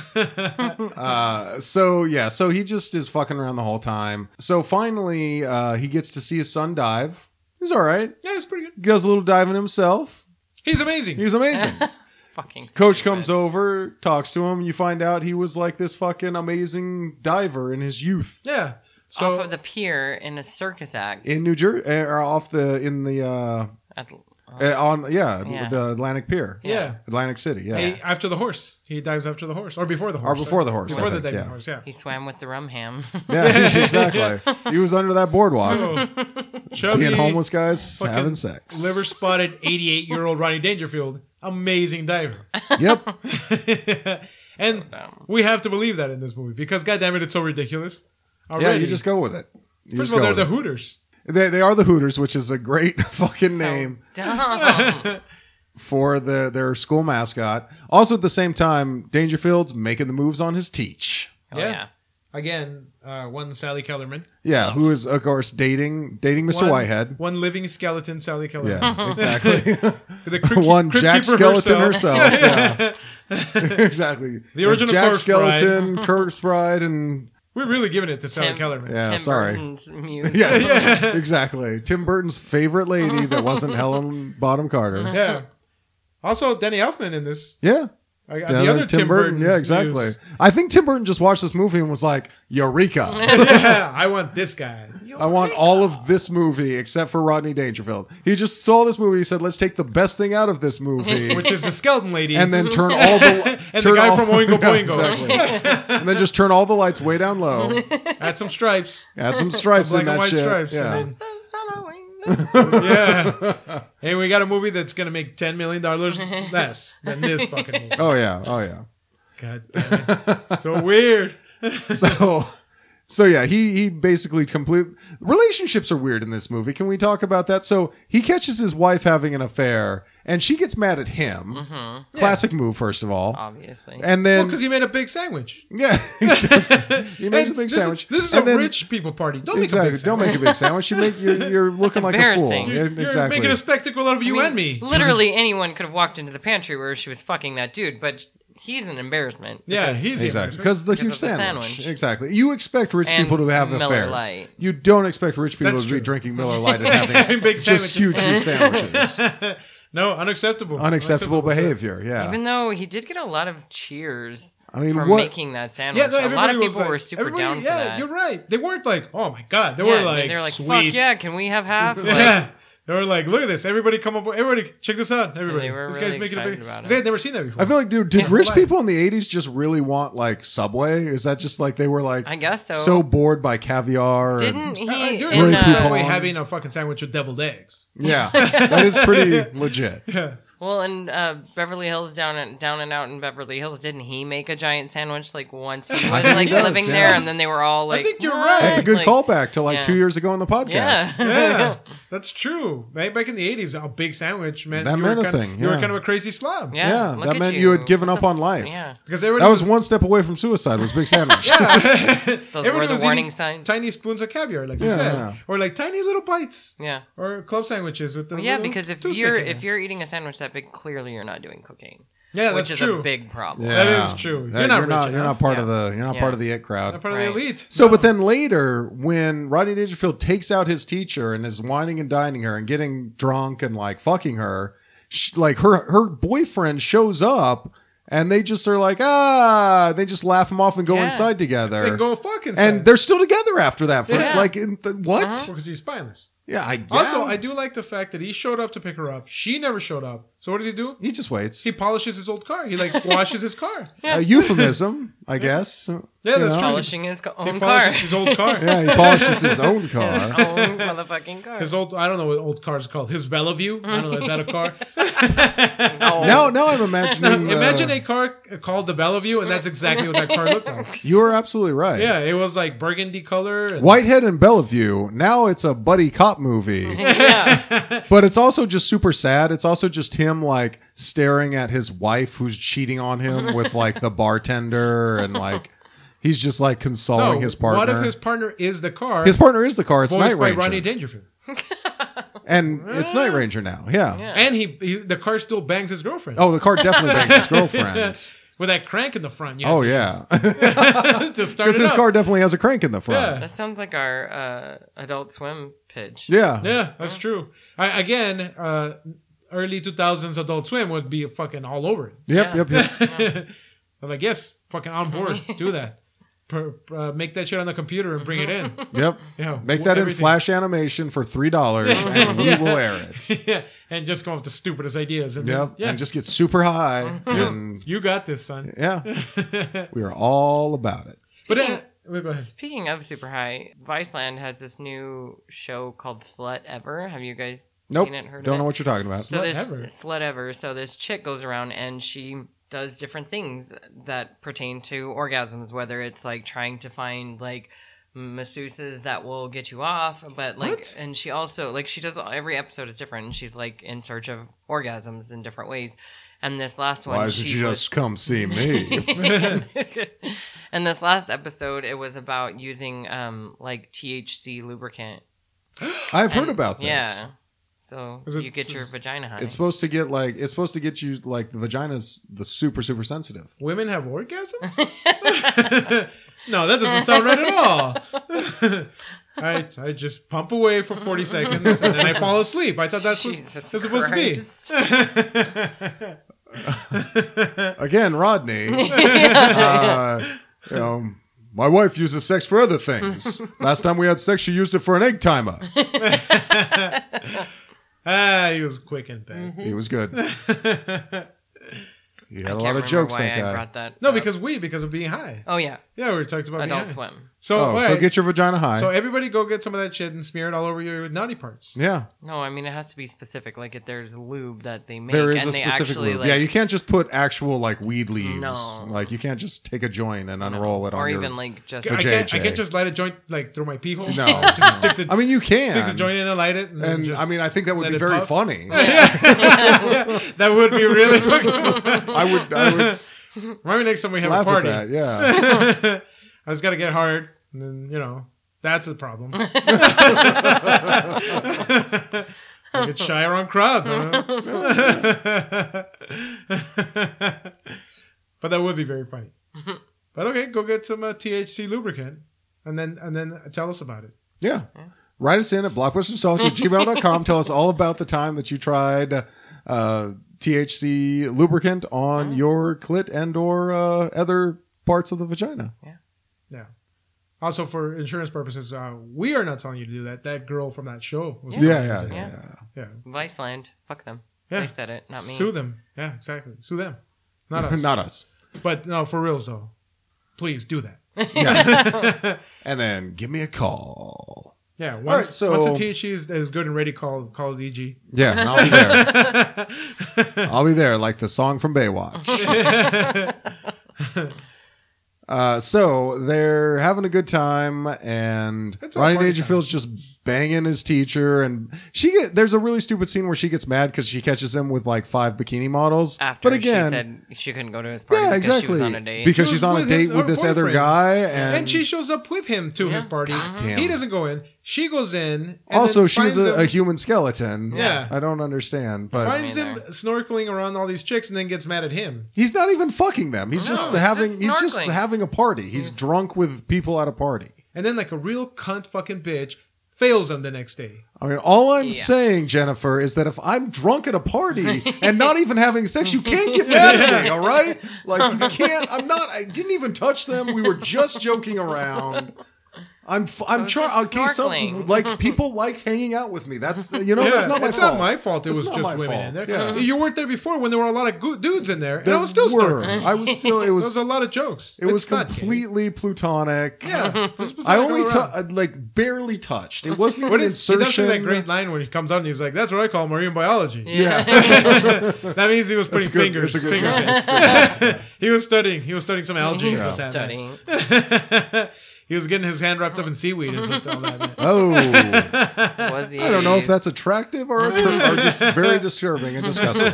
Uh, so yeah, so he just is fucking around the whole time. So finally, uh, he gets to see his son dive. He's all right. Yeah, it's pretty good. He does a little diving himself. He's amazing. He's amazing. Fucking. Coach stupid. comes over, talks to him. You find out he was like this fucking amazing diver in his youth yeah. So off of the pier in a circus act. in New Jersey, or off the in the uh, At, uh, on yeah, Yeah. the Atlantic Pier, yeah. Atlantic City, yeah. He, after the horse. He dives after the horse. Or before the Or horse. before sorry. the horse, I Before the think, diving yeah. horse, yeah. he swam with the rum ham. Yeah, exactly. He was under that boardwalk, So, chubby, seeing homeless guys fucking having sex. liver spotted eighty-eight year old Rodney Dangerfield, amazing diver. Yep. And dumb. we have to believe that in this movie because goddammit, it's so ridiculous. Yeah, Already. you just go with it. You First just of all, go they're the with it. Hooters. They they are the Hooters, which is a great fucking So name dumb. for the their school mascot. Also, at the same time, Dangerfield's making the moves on his teach. Oh, Yeah. yeah. Again, uh, one Sally Kellerman. Yeah, who is of course dating dating Mister One, Whitehead. One living skeleton Sally Kellerman. Yeah, exactly. The crypt, One crypt Jack keeper Skeleton herself. Yeah. exactly. The original Jack Corpse Bride. Skeleton, Corpse Bride, and We're really giving it to Sally Tim- Kellerman. Yeah, Tim sorry. Burton's muse. yeah, exactly. Tim Burton's favorite lady that wasn't Helen Bottom Carter. Yeah. Also, Danny Elfman in this. Yeah. Uh, the Another other Tim, Burton. Yeah, exactly. I think Tim Burton just watched this movie and was like, Eureka. Yeah, I want this guy. I want all of this movie except for Rodney Dangerfield. He just saw this movie. He said, let's take the best thing out of this movie. Which is the skeleton lady. and then turn all the And turn the guy all- from Oingo Yeah, Boingo. exactly. And then just turn all the lights way down low. Add some stripes. Add some stripes Some in black that and white shit. stripes, Yeah. and Halloween. Yeah. Hey, we got a movie that's going to make ten million dollars less than this fucking movie. Oh yeah. Oh yeah. God damn it. So weird. So So yeah, he he basically complete relationships are weird in this movie. Can we talk about that? So he catches his wife having an affair, and she gets mad at him. Mm-hmm. Classic move, first of all. Obviously. And then because he made a big sandwich. yeah, he, does. He makes a And big this sandwich. Is, this is And a then- rich people party. Don't exactly. make a big Don't sandwich. make a big sandwich. You make you're, you're looking like a fool. embarrassing. Yeah, You're, you're exactly. making a spectacle out of I you mean, and me. Literally anyone could have walked into the pantry where she was fucking that dude, but he's an embarrassment. Yeah, because- he's the Exactly, embarrassment. because the Because huge of the sandwich. sandwich. Exactly. You expect rich And people to have Miller affairs. Lite. You don't expect rich people That's to true. be drinking Miller Lite and having Having big just huge, sandwiches. huge sandwiches. No, unacceptable. Unacceptable sir. behavior. Yeah. Even though he did get a lot of cheers I mean, for what? making that sandwich. Yeah, no, a lot everybody of was people like, were super everybody- down for yeah, that. you're right. They weren't like, oh my god. They Yeah, were like, they were like, sweet. fuck yeah, can we have half? Like, Yeah. They were like, look at this. Everybody come up. Everybody, check this out. Everybody. they were this really guy's making a excited big. about it. They had never seen that before. I feel like, dude, did Yeah. rich Why? people in the eighties just really want like Subway? Is that just like they were like I guess so. so bored by caviar? Didn't and, he? I, I do in, remember Very uh, Subway coupon. having a fucking sandwich with deviled eggs. yeah, that is pretty legit. Yeah. well, in uh, Beverly Hills, down and down and out in Beverly Hills, didn't he make a giant sandwich like once he was think he like does, living yeah. there, and then they were all like, think you're "What?" right. That's a good Like, callback to like yeah. two years ago on the podcast. Yeah. Yeah, that's true. Back back in the eighties, a big sandwich meant That you meant were a kind thing, You were yeah. kind of a crazy slob. Yeah, Yeah, look that at meant you, you. had given What up the- on life. Yeah, because everybody That was one step away from suicide. Was big sandwich. those were Everybody the was warning eating signs. tiny spoons of caviar, like you Yeah, said, yeah. or like tiny little bites, Yeah, or club sandwiches with the well, yeah, little because if toothpick you're in if it. you're eating a sandwich that big, clearly you're not doing cocaine. yeah, which that's is true. a big problem. That is true. That- You're not You're not, rich you're enough. not part of Yeah. the. You're not Yeah. part of the it crowd. Not part of Right. the elite. So, No. but then later, when Rodney Dangerfield takes out his teacher and is whining and dining her and getting drunk and like fucking her, sh- like her her boyfriend shows up and they just are like ah, they just laugh him off and go Yeah. inside together, They go fucking and they're still together after that. For Yeah. like in the, what? Uh-huh. because he's spineless. Yeah, I yeah. Also, I do like the fact that he showed up to pick her up. She never showed up. So what does he do? he just waits. He polishes his old car. He like washes his car. A euphemism, I guess. Yeah, that's know? true. Polishing his co- He own car. polishes his old car. Yeah, he polishes his own His car. own motherfucking car. His old, I don't know what old car is called. His Bellevue. I don't know. Is that a car? No. Now, now I'm imagining. uh, Imagine a car called the Bellevue, and that's exactly what that car looked like. You are absolutely right. Yeah, it was like burgundy color. And Whitehead and Bellevue. Now it's a buddy cop movie, yeah. but it's also just super sad. It's also just him like staring at his wife who's cheating on him with like the bartender, and like he's just like consoling no, his partner. what if his partner is the car? His partner is the car. It's voiced Night by Ranger, Rodney Dangerfield, and it's Night Ranger now. Yeah. Yeah. and he, he the car still bangs his girlfriend. Oh, the car definitely bangs his girlfriend. with that crank in the front. You Oh have yeah, to just start because it his up. car definitely has a crank in the front. Yeah. That sounds like our uh, Adult Swim pitch. Yeah. Yeah, that's true. I, again, uh, early two thousands Adult Swim would be fucking all over it. Yep. Yeah. Yep. Yep. I'm like, yes, fucking on board. Do that. Per, uh, make that shit on the computer and bring it in. Yep. Yeah, Make that in everything. Flash animation for three dollars, and we will air it. Yeah, and just come up with the stupidest ideas. And then, Yep. yeah, And just get super high, and you got this, son. yeah, we are all about it. But uh, wait, go ahead. Speaking of Super High, Viceland has this new show called Slut Ever. Have you guys Nope. seen it? Heard Don't of know it? what you're talking about. So Slut this Ever? Slut Ever. So this chick goes around and she does different things that pertain to orgasms, whether it's like trying to find like masseuses that will get you off, but like, What? and she also like she does every episode is different. And she's like in search of orgasms in different ways. And this last one, Why did she you was- just come see me? and this last episode, it was about using um like T H C lubricant. I've heard And- about this. Yeah. So Is it- you get is- your vagina high. It's supposed to get like it's supposed to get you like the vagina's the super super sensitive. Women have orgasms? No, that doesn't sound right at all. I I just pump away for forty seconds and then I fall asleep. I thought that's what Jesus it's supposed Christ. to be. Again, Rodney. uh, you know, my wife uses sex for other things. Last time we had sex, she used it for an egg timer. Ah, he was quick and bang. He was good. He I had a can't lot of remember jokes. why That I guy. brought that. No, up. because we because of being high. oh yeah, Yeah, we talked about Adult behind. Swim. So, Oh, all so right. get your vagina high. So everybody go get some of that shit and smear it all over your naughty parts. yeah. No, I mean it has to be specific. Like if there's lube that they make, There is and a they specific actually lube. like, Yeah, you can't just put actual like weed leaves. No. Like you can't just take a joint and unroll it on or your... even like just I For can't, J I J. can't just light a joint like through my pee hole. No. just stick the, I mean, you can. stick the joint in and light it. And, then And just, I mean, I think that would let be it very puff. funny. yeah, that would be really fucking I would, I would Maybe next time we have laugh a party. at that. Yeah. I just got to get hard. And then, you know, that's the problem. I get shy around crowds. Huh? But that would be very funny. But okay, go get some uh, T H C lubricant and then and then tell us about it. Yeah. Write us in at blockbuster at gmail dot com. Tell us all about the time that you tried uh, T H C lubricant on your clit and or uh, other parts of the vagina. Yeah. Also, for insurance purposes, uh, we are not telling you to do that. That girl from that show was Yeah, telling yeah, you to yeah. do that. yeah. yeah. Viceland. Fuck them. Yeah. They said it, not me. Sue them. Yeah, exactly. Sue them. Not us. Not us. But no, for reals though. Please do that. Yeah. And then give me a call. Yeah. Once, right, so- once the T H C is, is good and ready, call call it E G. Yeah, and I'll be there. I'll be there, like the song from Baywatch. Uh, so they're having a good time, and It's all Ronnie party Dangerfield's just banging his teacher, and she get there's a really stupid scene where she gets mad because she catches him with like five bikini models. After but again, she said she couldn't go to his party yeah, because exactly, she was on a date. because She she's was on a with date his- with her this other boyfriend. guy, and, And she shows up with him to his Yeah. party. Damn. He doesn't go in. She goes in. And also then she's finds a, him, a human skeleton. Yeah. I don't understand, but finds Me him neither. snorkeling around all these chicks and then gets mad at him. he's not even fucking them. He's just he's having just he's just snorkeling. having a party. He's drunk with people at a party. And then like a real cunt fucking bitch fails him the next day. I mean, all I'm Yeah. saying, Jennifer, is that if I'm drunk at a party and not even having sex, you can't get mad at me, all right? Like, you can't. I'm not. I didn't even touch them. We were just joking around. I'm. f- I'm was trying. just Okay, some snorkeling. like people liked hanging out with me. That's you know. that's not my it's fault. not my fault. It It's was not just my women fault. in there. Yeah. You weren't there before when there were a lot of go- dudes in there, and There I was still were. snorkeling. I was still. It There was was. a lot of jokes. It was It's not gay. completely plutonic. Yeah, this was I like only all tou- around. uh, like barely touched. It wasn't What an is, he does say insertion. that great line when he comes out and he's like, "That's what I call marine biology." Yeah. That means he was putting a good- fingers. that's a good fingers line. in. He was studying. He was studying some algae. He's or something. studying. He was getting his hand wrapped up in seaweed or something. All that. Oh. Was he? I don't know if that's attractive or, or just very disturbing and disgusting.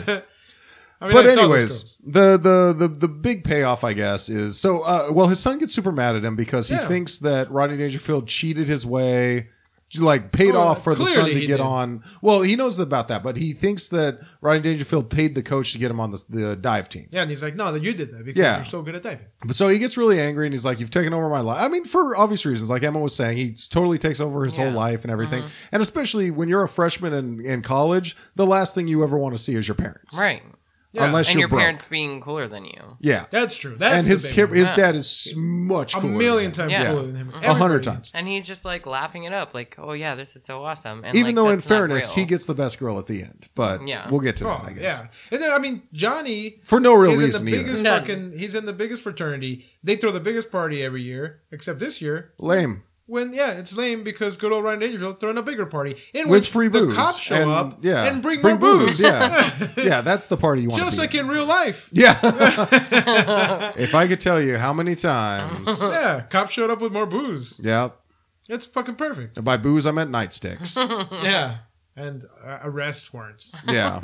I mean, But I saw those anyways, girls. the, the the the big payoff, I guess, is so. Uh, well, his son gets super mad at him because he Yeah. thinks that Rodney Dangerfield cheated his way, like paid Oh, off for the son clearly to he get did. on. Well, he knows about that, but he thinks that Rodney Dangerfield paid the coach to get him on the, the dive team. Yeah, and he's like, "No, that you did that because Yeah. you're so good at diving." But so he gets really angry and he's like, "You've taken over my life." I mean, for obvious reasons, like Emma was saying, he totally takes over his Yeah. whole life and everything. And especially when you're a freshman in, in college, the last thing you ever want to see is your parents, right. Yeah. Unless And you're your broke. parents being cooler than you. Yeah, That's true. That's and the his big his, one. his Yeah. dad is much a cooler million than him. times Yeah. cooler than him. a hundred Everybody. times. And he's just like laughing it up, like, "Oh yeah, this is so awesome." And Even like, though, in that's not fairness, real. he gets the best girl at the end. But Yeah. we'll get to that, Oh, I guess. yeah, and then I mean Johnny For no real is in reason the either. biggest None. fucking. He's in the biggest fraternity. They throw the biggest party every year, except this year. Lame. When yeah, it's lame because good old Ryan Dangerfield throwing a bigger party in With which free the booze. cops show and, up yeah. and bring, more booze. Yeah. Yeah, that's the party you want Just to be like in real life. Yeah. If I could tell you how many times. Yeah, cops showed up with more booze. Yeah. It's fucking perfect. And by booze, I meant nightsticks. Yeah, and uh, arrest warrants. Yeah.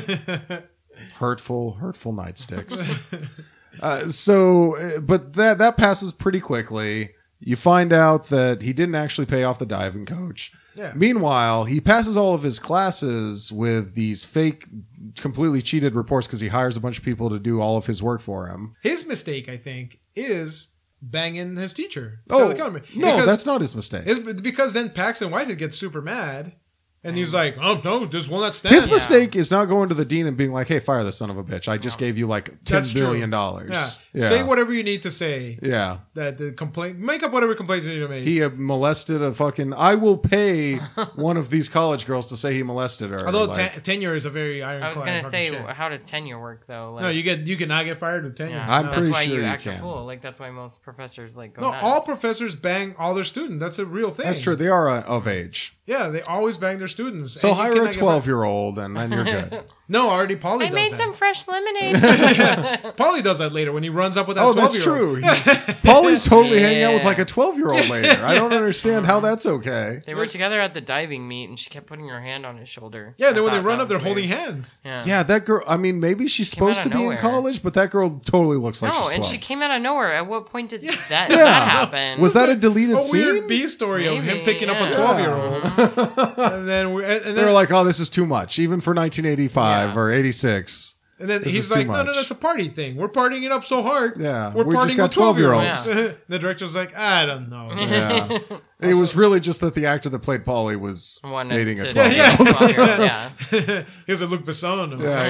Hurtful, hurtful nightsticks. Uh, so, uh, but that that passes pretty quickly. You find out that he didn't actually pay off the diving coach. Yeah. Meanwhile, he passes all of his classes with these fake, completely cheated reports because he hires a bunch of people to do all of his work for him. His mistake, I think, is banging his teacher. Oh, So the camera- no, because that's not his mistake. It's because then Paxton Whitehead gets super mad And he's like, oh, no, this will not stand. His Yeah. mistake is not going to the dean and being like, hey, fire this son of a bitch. I just gave you like ten That's true. billion dollars. Yeah. Say whatever you need to say. Yeah. That the complaint, make up whatever complaints you need to make. He uh, molested a fucking. I will pay one of these college girls to say he molested her. Although like, ten- tenure is a very I was ironclad. gonna fucking say, shit. how does tenure work though? Like, No, you get you cannot get fired with tenure. yeah, I'm No. that's pretty why sure you you act a can. fool. Like that's why most professors like go No, nuts. all professors bang all their students. That's a real thing. that's true. They are uh, of age. Yeah, they always bang their students. So And you hire cannot a get twelve-year-old, and then you're good. fired. No, already Polly I does made that. some fresh lemonade. Polly does that later when he runs up with that Oh, that's twelve-year-old. true. He- Polly's totally hanging out with Yeah. like a twelve-year-old later. I don't understand how that's okay. They were together at the diving meet, and she kept putting her hand on his shoulder. Yeah, I then when they thought run that up, they're was holding weird. hands. Yeah. Yeah, that girl. I mean, maybe she's Came out supposed to of be in nowhere. college, but that girl totally looks like No, she's and twelve. she came out of nowhere. At what point did that, Yeah. that happen? Was that a deleted A scene? weird B story of him Maybe, picking up a yeah. twelve-year-old, and then we, and, and They then were like, "Oh, this is too much, even for nineteen eighty-five Yeah. or eighty-six." and then this he's is too like, no, no, much. no, it's a party thing. We're partying it up so hard. Yeah, we're we partying just got with twelve-year-olds. twelve-year-olds. The director's like, I don't know. Yeah, it was really just that the actor that played Polly was Wanted dating a to- twelve-year-old. Yeah, yeah. He was a Luc Besson. Yeah,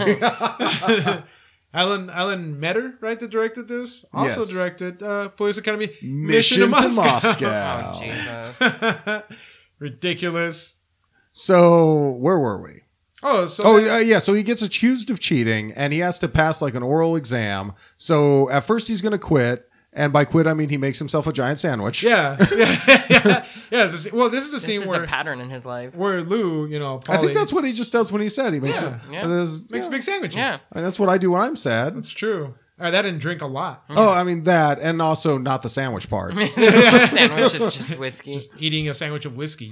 exactly. Alan Alan Metter, right, that directed this, also Yes. directed uh, Police Academy Mission to Moscow. Oh Jesus! Ridiculous. So where were we? Oh, so Oh then- yeah, yeah. So he gets accused of cheating, and he has to pass like an oral exam. So at first he's going to quit, and by quit I mean he makes himself a giant sandwich. yeah, yeah, yeah. yeah it's a, well, this is a This scene is where a pattern in his life. where Lou, you know, I Polly think that's what he just does when he's sad. He makes Yeah. it. Yeah. there's- makes yeah. big sandwiches. Yeah. I mean, that's what I do when I'm sad. That's true. Uh, that didn't drink a lot. Oh, I mean that, and also not the sandwich part. Sandwich is just whiskey. Just eating a sandwich of whiskey.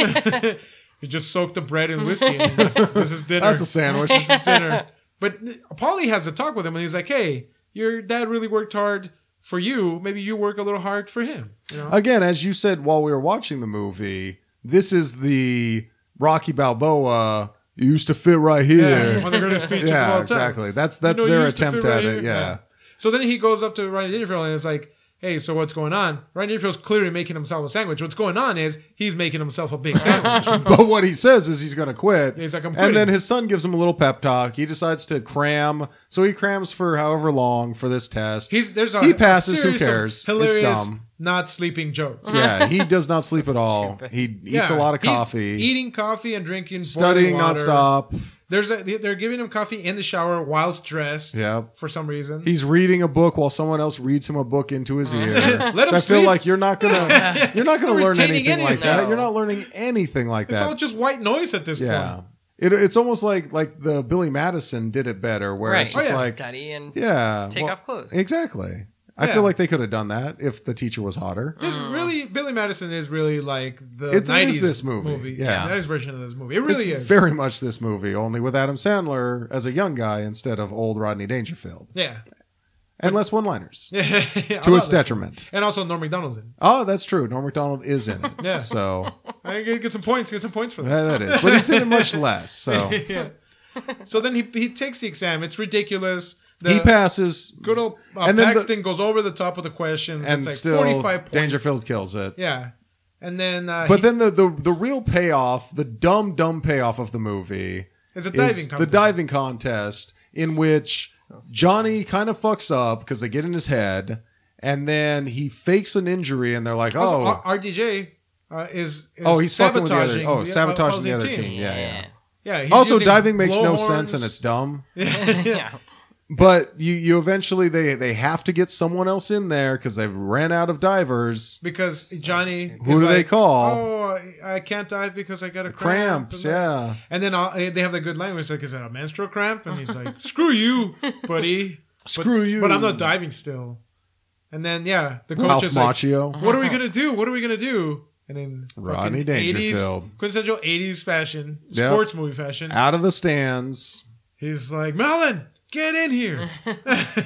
You just soak the bread in whiskey. And this, this is dinner. That's a sandwich. This is dinner. But Polly has a talk with him, and he's like, "Hey, your dad really worked hard for you. Maybe you work a little hard for him." You know? Again, as you said while we were watching the movie, this is the Rocky Balboa. You used to fit right here. Yeah, one of the greatest speeches of all Yeah, time. exactly. That's that's You know, their you used to attempt fit right at it. here. Yeah. So then he goes up to Rodney Dangerfield and is like, "Hey, so what's going on?" Rodney Dangerfield's clearly making himself a sandwich. What's going on is he's making himself a big sandwich. But what he says is he's going to quit. He's like, "I'm and quitting." then his son gives him a little pep talk. He decides to cram. So he crams for however long for this test. He's there's a He passes, a series who of cares? Hilarious, It's dumb. not sleeping jokes. yeah, he does not sleep at all. stupid. He eats Yeah, a lot of he's coffee. eating coffee and drinking, Studying boiling water. nonstop. There's a, they're giving him coffee in the shower whilst dressed. Yep. For some reason. He's reading a book while someone else reads him a book into his ear. Let Which him I feel sleep. like you're not gonna you're not gonna Not learn retaining anything any like of that. that. You're not learning anything like It's that. all just white noise at this yeah. point. It, it's almost like like the Billy Madison did it better, where Right. it's just Oh, yeah. like Study and yeah, take well, off clothes. Exactly. I Yeah. feel like they could have done that if the teacher was hotter. This really, Billy Madison is really like the It is nineties this movie, yeah. nineties version of this movie. It really it's is. very much this movie, only with Adam Sandler as a young guy instead of old Rodney Dangerfield, yeah. and less one-liners Yeah. to I its love this. detriment. And also Norm Macdonald's in. Oh, that's true. Norm Macdonald is in it. Yeah. So I get, get some points. Get some points for that. that, that is, but he's in it much less. So yeah. So then he he takes the exam. It's ridiculous. The he passes, Good old uh, And then the- Paxton goes over the top of the questions. and it's like still forty-five points. Dangerfield kills it. Yeah. And then uh, But he- then the, the the real payoff, the dumb dumb payoff of the movie it's a diving is contest. the diving contest in which Johnny kind of fucks up because they get in his head, and then he fakes an injury, and they're like, Also, "Oh, R- R D J uh, is, is oh, he's fucking with the other, sabotaging oh, sabotaging the other opposing team." Yeah, yeah. Yeah. he's Also, using diving makes no blowhorns. sense, and it's dumb. yeah. But you you eventually they they have to get someone else in there because they've ran out of divers. because Johnny. Who is do they like, call? Oh, I, I can't dive because I got a cramp. Cramps, And then- yeah. And then uh, they have that good language like, "Is that a menstrual cramp?" And he's like, "Screw you, buddy. Screw but, you. But I'm not diving still." And then yeah, the coach Ralph is like, Macchio. "What are we gonna do? What are we gonna do?" And then Rodney fucking eighties, Dangerfield. quintessential eighties fashion, Yep. sports movie fashion. Out of the stands. He's like, "Melon, get in here."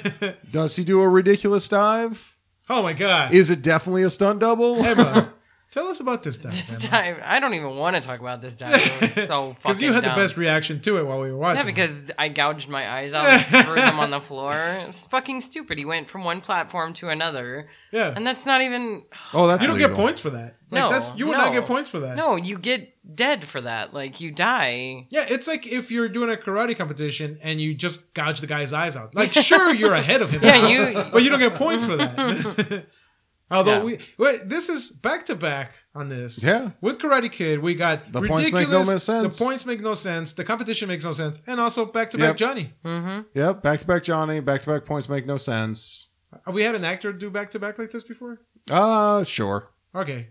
Does he do a ridiculous dive? Oh my god. Is it definitely a stunt double? Hey, bro, tell Tell us about this dive. This Emma. dive, I don't even want to talk about this dive. It was so fucking Because you had dumb. the best reaction to it while we were watching. Yeah, because I gouged my eyes out and threw them on the floor. It's fucking stupid. He went from one platform to another, yeah. and that's not even. Oh, that's You don't legal. get points for that. Like, No, that's, you would no. not get points for that. No, you get dead for that. Like you die. Yeah, it's like if you're doing a karate competition and you just gouge the guy's eyes out. Like, sure, you're ahead of him, Yeah, now, you- but you don't get points for that. Although Yeah. we, wait, this is back to back on this. Yeah. With Karate Kid, we got The points make ridiculous. no sense. The points make no sense. The competition makes no sense, and also back to back Yep. Johnny. Mm-hmm. Yep, back to back Johnny, back to back points make no sense. Have we had an actor do back to back like this before? Uh, sure. Okay.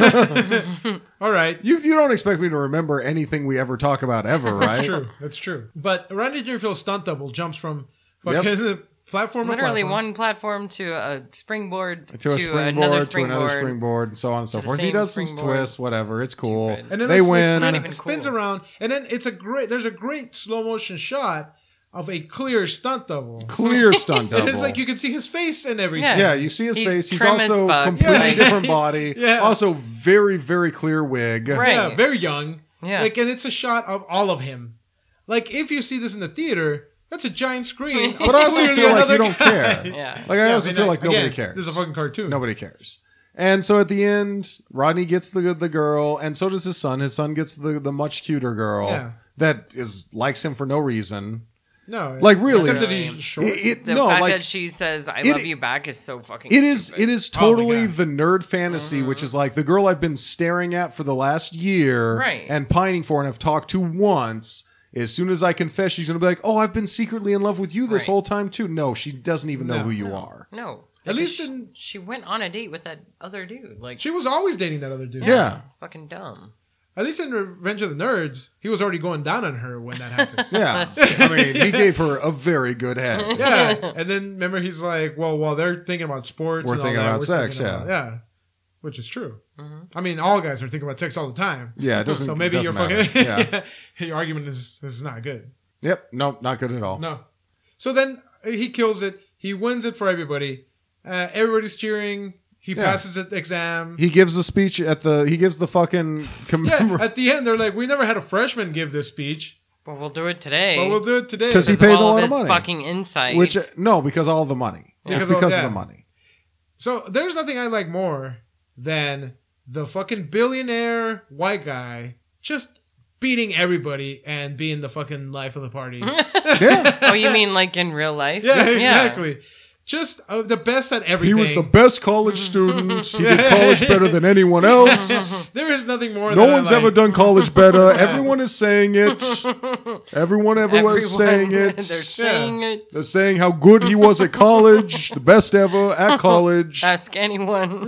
All right. You you don't expect me to remember anything we ever talk about ever, right? That's true. That's true. But Rodney Dangerfield's stunt double jumps from fucking Yep. platform to Literally platform. one platform to a springboard To a springboard, another to springboard. another springboard, and so on and so to the forth. He same does some springboard. twists, whatever. It's cool. Stupid. And then They it's- win. It's Not spin, even it spins cool. around, and then it's a great. There's a great slow motion shot of a clear stunt double. Clear stunt double. And it's like you can see his face and everything. Yeah. yeah, you see his He's face. He's trim as also fuck. completely Yeah. different body. Yeah. Also very, very clear wig. Right. Yeah, very young. Yeah. Like, and it's a shot of all of him. Like, if you see this in the theater, that's a giant screen. But I also Clearly feel like another you don't guy. care. Yeah. Like I Yeah, also mean, feel like, like nobody again, cares. This is a fucking cartoon. Nobody cares. And so at the end, Rodney gets the the girl, and so does his son. His son gets the the much cuter girl Yeah. that is likes him for no reason. No, Like, really. Except that he's short. It, it- The no, fact like that she says "I it- love you" back is so fucking. it is. stupid. It is Oh my totally God. the nerd fantasy, which is like the girl I've been staring at for the last year, Right. and pining for, and have talked to once. As soon as I confess, she's gonna be like, "Oh, I've been secretly in love with you this Right. whole time too." No, she doesn't even know No. who you No. are. No. At because least she, in- she went on a date with that other dude. Like She was always dating that other dude. Yeah. it's fucking dumb. At least in Revenge of the Nerds, he was already going down on her when that happens. Yeah, I mean, he gave her a very good head. Yeah. And then remember, he's like, well, while they're thinking about sports, We're and all thinking that, about we're sex, thinking yeah. about- yeah. Which is true. Mhm. I mean, all guys are thinking about sex all the time. Yeah, it doesn't. So maybe it your doesn't fucking matter. Yeah. your argument is is not good. Yep. Nope. Not good at all. No. So then uh, he kills it. He wins it for everybody. Uh, everybody's cheering. He Yeah. passes the exam. He gives a speech at the. He gives the fucking. yeah. Commemor- At the end, they're like, "We never had a freshman give this speech, But we'll do it today. but we'll do it today." 'Cause he Because paid of a all lot of his money. Fucking insight. which no, because all the money. Because It's of- because yeah. of the money. So there's nothing I like more than the fucking billionaire white guy just beating everybody and being the fucking life of the party. Yeah. oh, you mean like in real life? Yeah, exactly. Just uh, the best at He everything. was the best college student. He did college better than anyone else. There is nothing more. No that I one's like. ever done college better. Everyone is saying it. Everyone ever Everyone, was saying They're it. saying it. They're saying how good he was at college, the best ever at college. Ask anyone.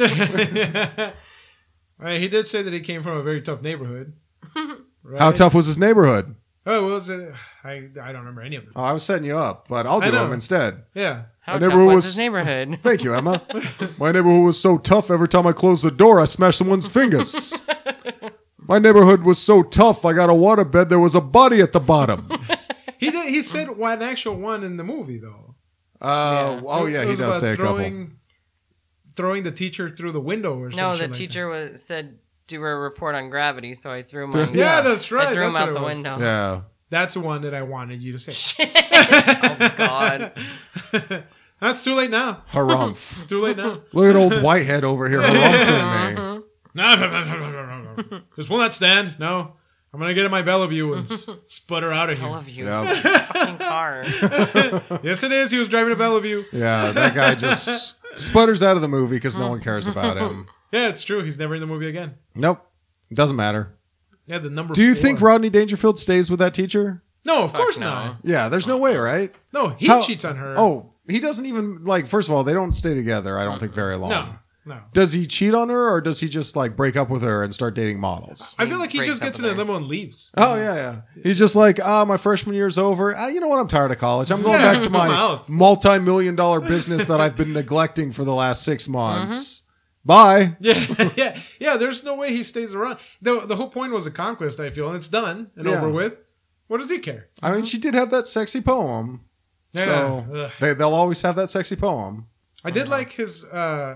Right, he did say that he came from a very tough neighborhood. Right? How tough was his neighborhood? Oh, what was it? I I don't remember any of it. Oh, I was setting you up, but I'll I do know. them instead. Yeah. How My tough neighborhood was, was- his neighborhood? Thank you, Emma. My neighborhood was so tough every time I closed the door, I smashed someone's fingers. My neighborhood was so tough, I got a waterbed, there was a body at the bottom. He did. He said one actual one in the movie though. Uh, Yeah. Oh, yeah, It he was does about say a couple. throwing, Throwing the teacher through the window or something. No, the like teacher was said do a report on gravity, so I threw him. Threw- on- Yeah, Yeah. that's right. I threw that's him what out it the was. window. Yeah. That's the one that I wanted you to say. oh God. That's too late now. Harumph. It's too late now. Look at old Whitehead over here harumphing me. No, no, no, no, no, no, no. This will not stand. No. I'm going to get in my Bellevue and s- sputter out of I here. love you. Yeah. Fucking car. Yes, it is. He was driving to Bellevue. Yeah, that guy just sputters out of the movie because no one cares about him. Yeah, it's true. He's never in the movie again. Nope. Doesn't matter. Yeah, the number Do you four. think Rodney Dangerfield stays with that teacher? No, of Fuck course no. not. Yeah, there's no way, right? No, he How- cheats on her. Oh, he doesn't even, like, first of all, they don't stay together, I don't think, very long. no, no. Does he cheat on her, or does he just, like, break up with her and start dating models? I feel like he breaks just up gets in with the her. limo and leaves. Oh, yeah, yeah. He's just like, ah, my freshman year's over. Ah, you know what? I'm tired of college. I'm going Yeah, back to I'm my out. multi-million dollar business that I've been neglecting for the last six months. Bye. Yeah, yeah, yeah. There's no way he stays around. The the whole point was a conquest. I feel, and it's done and Yeah. over with. What does he care? I mean, she did have that sexy poem. Yeah. So Ugh. they, they'll always have that sexy poem. I did like his uh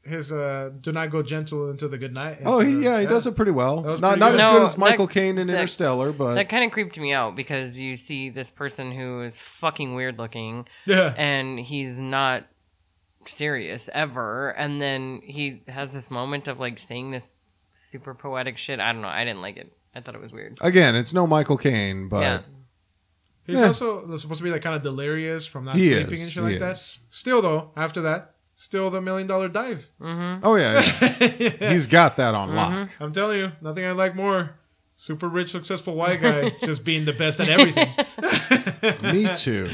his uh, "Do not go gentle into the good night." Oh, into he the- yeah, he does it pretty well. That was Not pretty not good. as No, good as Michael that- Caine in that- Interstellar, but That kind of creeped me out because you see this person who is fucking weird looking Yeah, and he's not serious ever, and then he has this moment of like saying this super poetic shit. I don't know. I didn't like it. I thought it was weird. again, it's no Michael Caine, but yeah. he's Yeah. also supposed to be like kind of delirious from not He sleeping is, and shit he like that. is. Still though, after that, still the million dollar dive. oh yeah, yeah. he's got that on lock. I'm telling you, nothing I like more. Super rich, successful white guy just being the best at everything. Me too.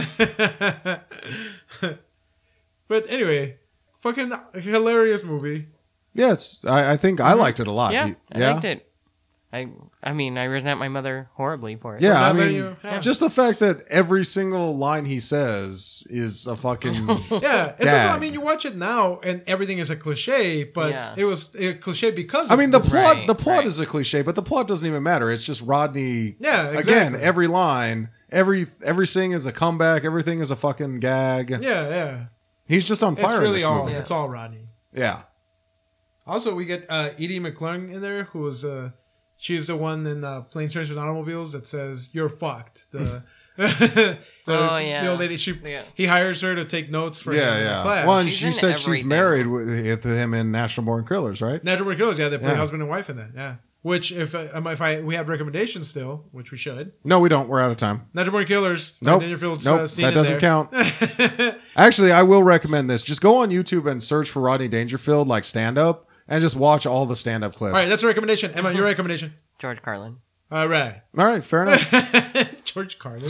But anyway, fucking hilarious movie. Yeah, it's. I, I think I liked it a lot. Yeah, You- I liked it. I I mean, I resent my mother horribly for it. Yeah, Now I that mean, you- yeah. just the fact that every single line he says is a fucking. Yeah, it's also, Gag. I mean, you watch it now and everything is a cliche, but Yeah. it was a cliche because I of mean, the this. plot. Right, the plot right. is a cliche, but the plot doesn't even matter. It's just Rodney. Yeah, Again, exactly. every line, every everything is a comeback. Everything is a fucking gag. Yeah, yeah. He's just on fire. It's in really this all. movie. It's all Rodney. Yeah. Also, we get uh, Edie McClung in there, who was uh, she's the one in uh, Planes, Trains, and Automobiles that says "You're fucked." The, the, Oh, yeah. the old lady. She Yeah. he hires her to take notes for Yeah, him in yeah. class. Well, and She's she in said she's everything. married with to him in National Born Killers, right? Natural Born Killers, yeah, they play Yeah. husband and wife in that, yeah. Which, if uh, um, if I we have recommendations still, which we should. No, we don't. We're out of time. Natural Born Killers. Nope. Dangerfield's, Nope. uh, scene That in doesn't there. count. Actually, I will recommend this. Just go on YouTube and search for Rodney Dangerfield, like stand up, and just watch all the stand up clips. All right, that's a recommendation. Emma, your recommendation. George Carlin. All right. all right. Fair enough. George Carlin.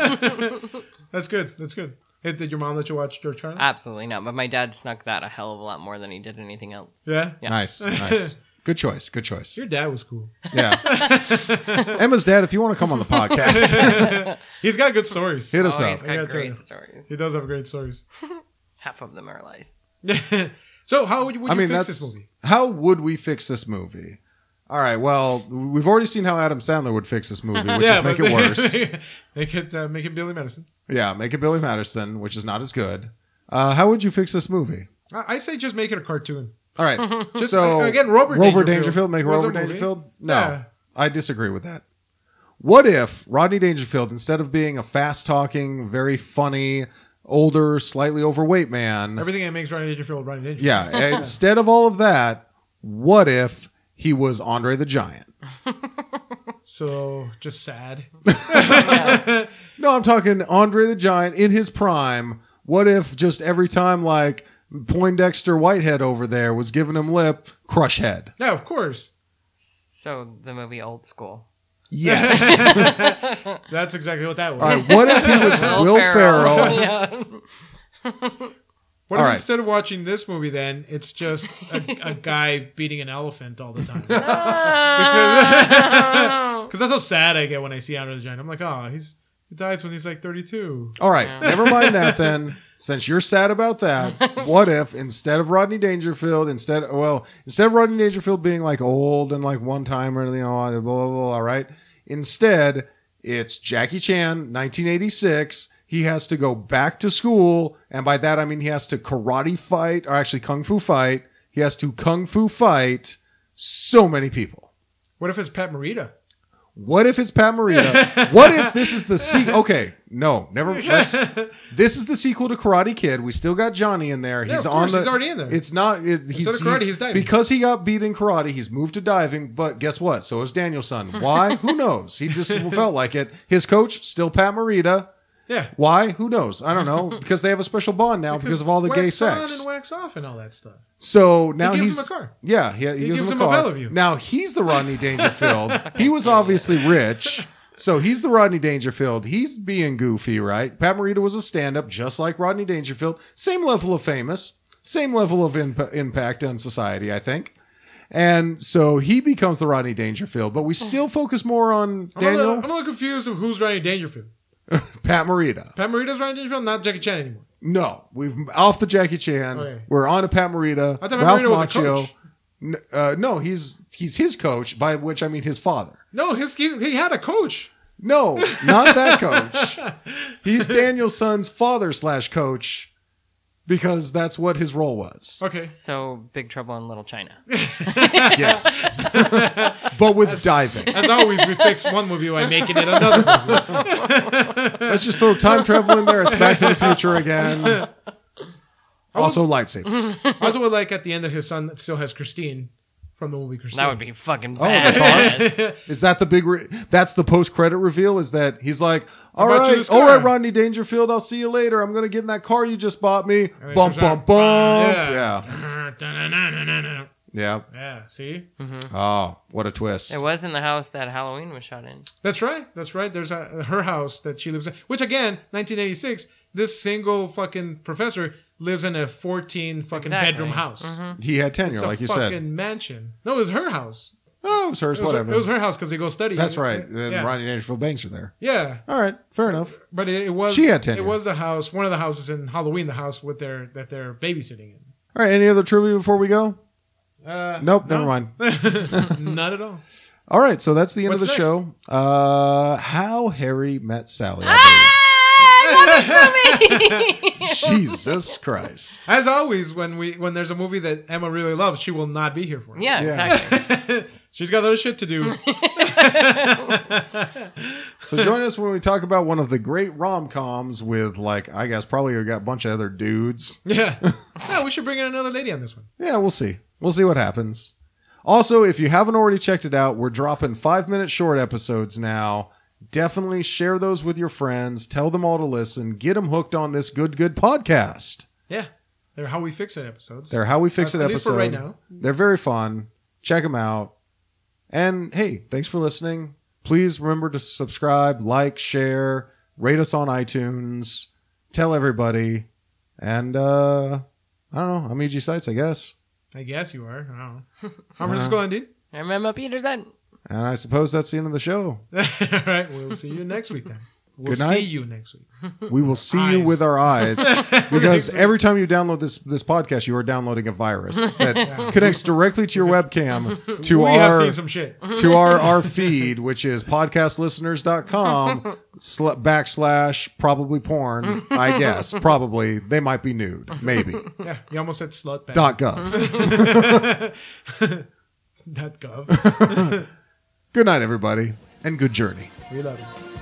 That's good. That's good. Hey, did your mom let you watch George Carlin? Absolutely not. But my dad snuck that a hell of a lot more than he did anything else. yeah? Yeah. Nice. Nice. Good choice. Good choice. Your dad was cool. Yeah. Emma's dad, if you want to come on the podcast, He's got good stories. hit us Oh, up. he's I gotta got tell great you. stories. He does have great stories. Half of them are lies. So, how would you, would I you mean, fix that's this movie? how would we fix this movie? All right. Well, we've already seen how Adam Sandler would fix this movie, which is make but- it worse. make it uh, make it Billy Madison. Yeah, make it Billy Madison, which is not as good. Uh, how would you fix this movie? I, I say just make it a cartoon. All right. Just, so uh, again, Robert Rover Dangerfield Dangerfield, make was a Rover movie. Dangerfield? No. Yeah. I disagree with that. What if Rodney Dangerfield, instead of being a fast talking, very funny, older, slightly overweight man, Everything that makes Rodney Dangerfield Rodney Dangerfield. yeah, instead of all of that, what if he was Andre the Giant? So, just sad. No, I'm talking Andre the Giant in his prime. What if just every time, like, Poindexter Whitehead over there was giving him lip, crush head? Yeah, of course. So the movie Old School. Yes. That's exactly what that was. All right. What if he was Will Ferrell? yeah. What All if right. instead of watching this movie, then it's just a, a guy beating an elephant all the time? Because that's how sad I get when I see Andre the Giant. I'm like, oh, he's he dies when he's like thirty-two. All right. Yeah. Never mind that then. Since you're sad about that, what if instead of Rodney Dangerfield, instead, well, instead of Rodney Dangerfield being like old and like one timer, you know, blah, blah, blah, all right. Instead, it's Jackie Chan, nineteen eighty-six. He has to go back to school. And by that, I mean he has to karate fight, or actually kung fu fight. He has to kung fu fight so many people. What if it's Pat Morita? What if it's Pat Morita? What if this is the sequel? Okay, no, never. Let's, this is the sequel to Karate Kid. We still got Johnny in there. Yeah, He's of on course, the. he's already in there. It's not. It, he's, Instead of karate, he's diving. because he got beat in karate. He's moved to diving. But guess what? So is Danielson. Why? Who knows? He just felt like it. His coach still Pat Morita. Yeah. Why? Who knows? I don't know. Because they have a special bond now because, of all the gay wax on sex. and wax off and all that stuff. So now He gives he's him a car. Yeah, he, he, He gives, gives him him a a car. Bellevue. Now he's the Rodney Dangerfield. He was obviously rich, so he's the Rodney Dangerfield. He's being goofy, right? Pat Morita was a stand-up, just like Rodney Dangerfield. Same level of famous, same level of imp- impact on society, I think. And so he becomes the Rodney Dangerfield, but we still focus more on I'm, a little, Daniel I'm a little confused of who's Rodney Dangerfield. Pat Morita. Pat Morita's Rodney Dangerfield, not Jackie Chan anymore. No, we've off the Jackie Chan. Okay. We're on to Pat Morita. I thought Pat Ralph Morita was a Macchio. coach. N- uh, no, he's he's his coach, by which I mean his father. No, his he, he had a coach. No, not that coach. He's Danielson's father slash coach. because that's what his role was. Okay. So Big Trouble in Little China. Yes. But with diving. As always, we fix one movie by making it another movie. Let's just throw time travel in there. It's Back to the Future again. Also lightsabers. I also would like at the end of his son that still has Christine from the movie Christine. That would be fucking Oh, badass. Is that the big? Re- that's the post-credit reveal. Is that he's like, all bought you right, this all car." right, Rodney Dangerfield. I'll see you later. I'm gonna get in that car you just bought me. And Bum it's bum like, bum. uh, Yeah, yeah. yeah. Yeah, see? Oh, what a twist! It was in the house that Halloween was shot in. That's right. That's right. There's a, her house that she lives in, which again, nineteen eighty-six, this single fucking professor lives in a fourteen fucking Exactly. bedroom house. He had tenure, It's a like you fucking said. mansion. No, it was her house. Oh, it was hers. It was, Whatever. it was her house because they go study. That's right. Then Yeah. Rodney Dangerfield Banks are there. Yeah. All right, fair enough. But it, it was She had tenure. It was the house, one of the houses in Halloween, the house with their that they're babysitting in. All right, any other trivia before we go? Uh, Nope, no. never mind. Not at all. All right, so that's the end What's of the next? show. Uh, How Harry Met Sally. I believe. Jesus Christ. As always, when we when there's a movie that Emma really loves, she will not be here for it. Yeah, Yeah. exactly. She's got other shit to do. So join us when we talk about one of the great rom-coms with, like, I guess probably we got a bunch of other dudes. Yeah. Yeah, we should bring in another lady on this one. Yeah, we'll see. We'll see what happens. Also, if you haven't already checked it out, we're dropping five-minute short episodes now. Definitely share those with your friends. Tell them all to listen. Get them hooked on this good, good podcast. Yeah. They're How We Fix It episodes. They're How We Fix Uh, It at least episode. for right now. They're very fun. Check them out. And hey, thanks for listening. Please remember to subscribe, like, share, rate us on iTunes, tell everybody. And uh I don't know. I'm E G Sites, I guess. I guess you are. I don't know. San Francisco, indeed. I remember Peterson. And I suppose that's the end of the show. All right. We'll see you next week then. We'll Good night. see you next week. We will see you Eyes. with our eyes, because every time you download this this podcast, you are downloading a virus that connects directly to your webcam to we our have seen some shit. to our, our feed, which is podcast listeners dot com sl- backslash probably porn. I guess probably they might be nude, maybe Yeah. You almost said slut bag. dot gov. Dot gov. Good night, everybody, and good journey. We love you.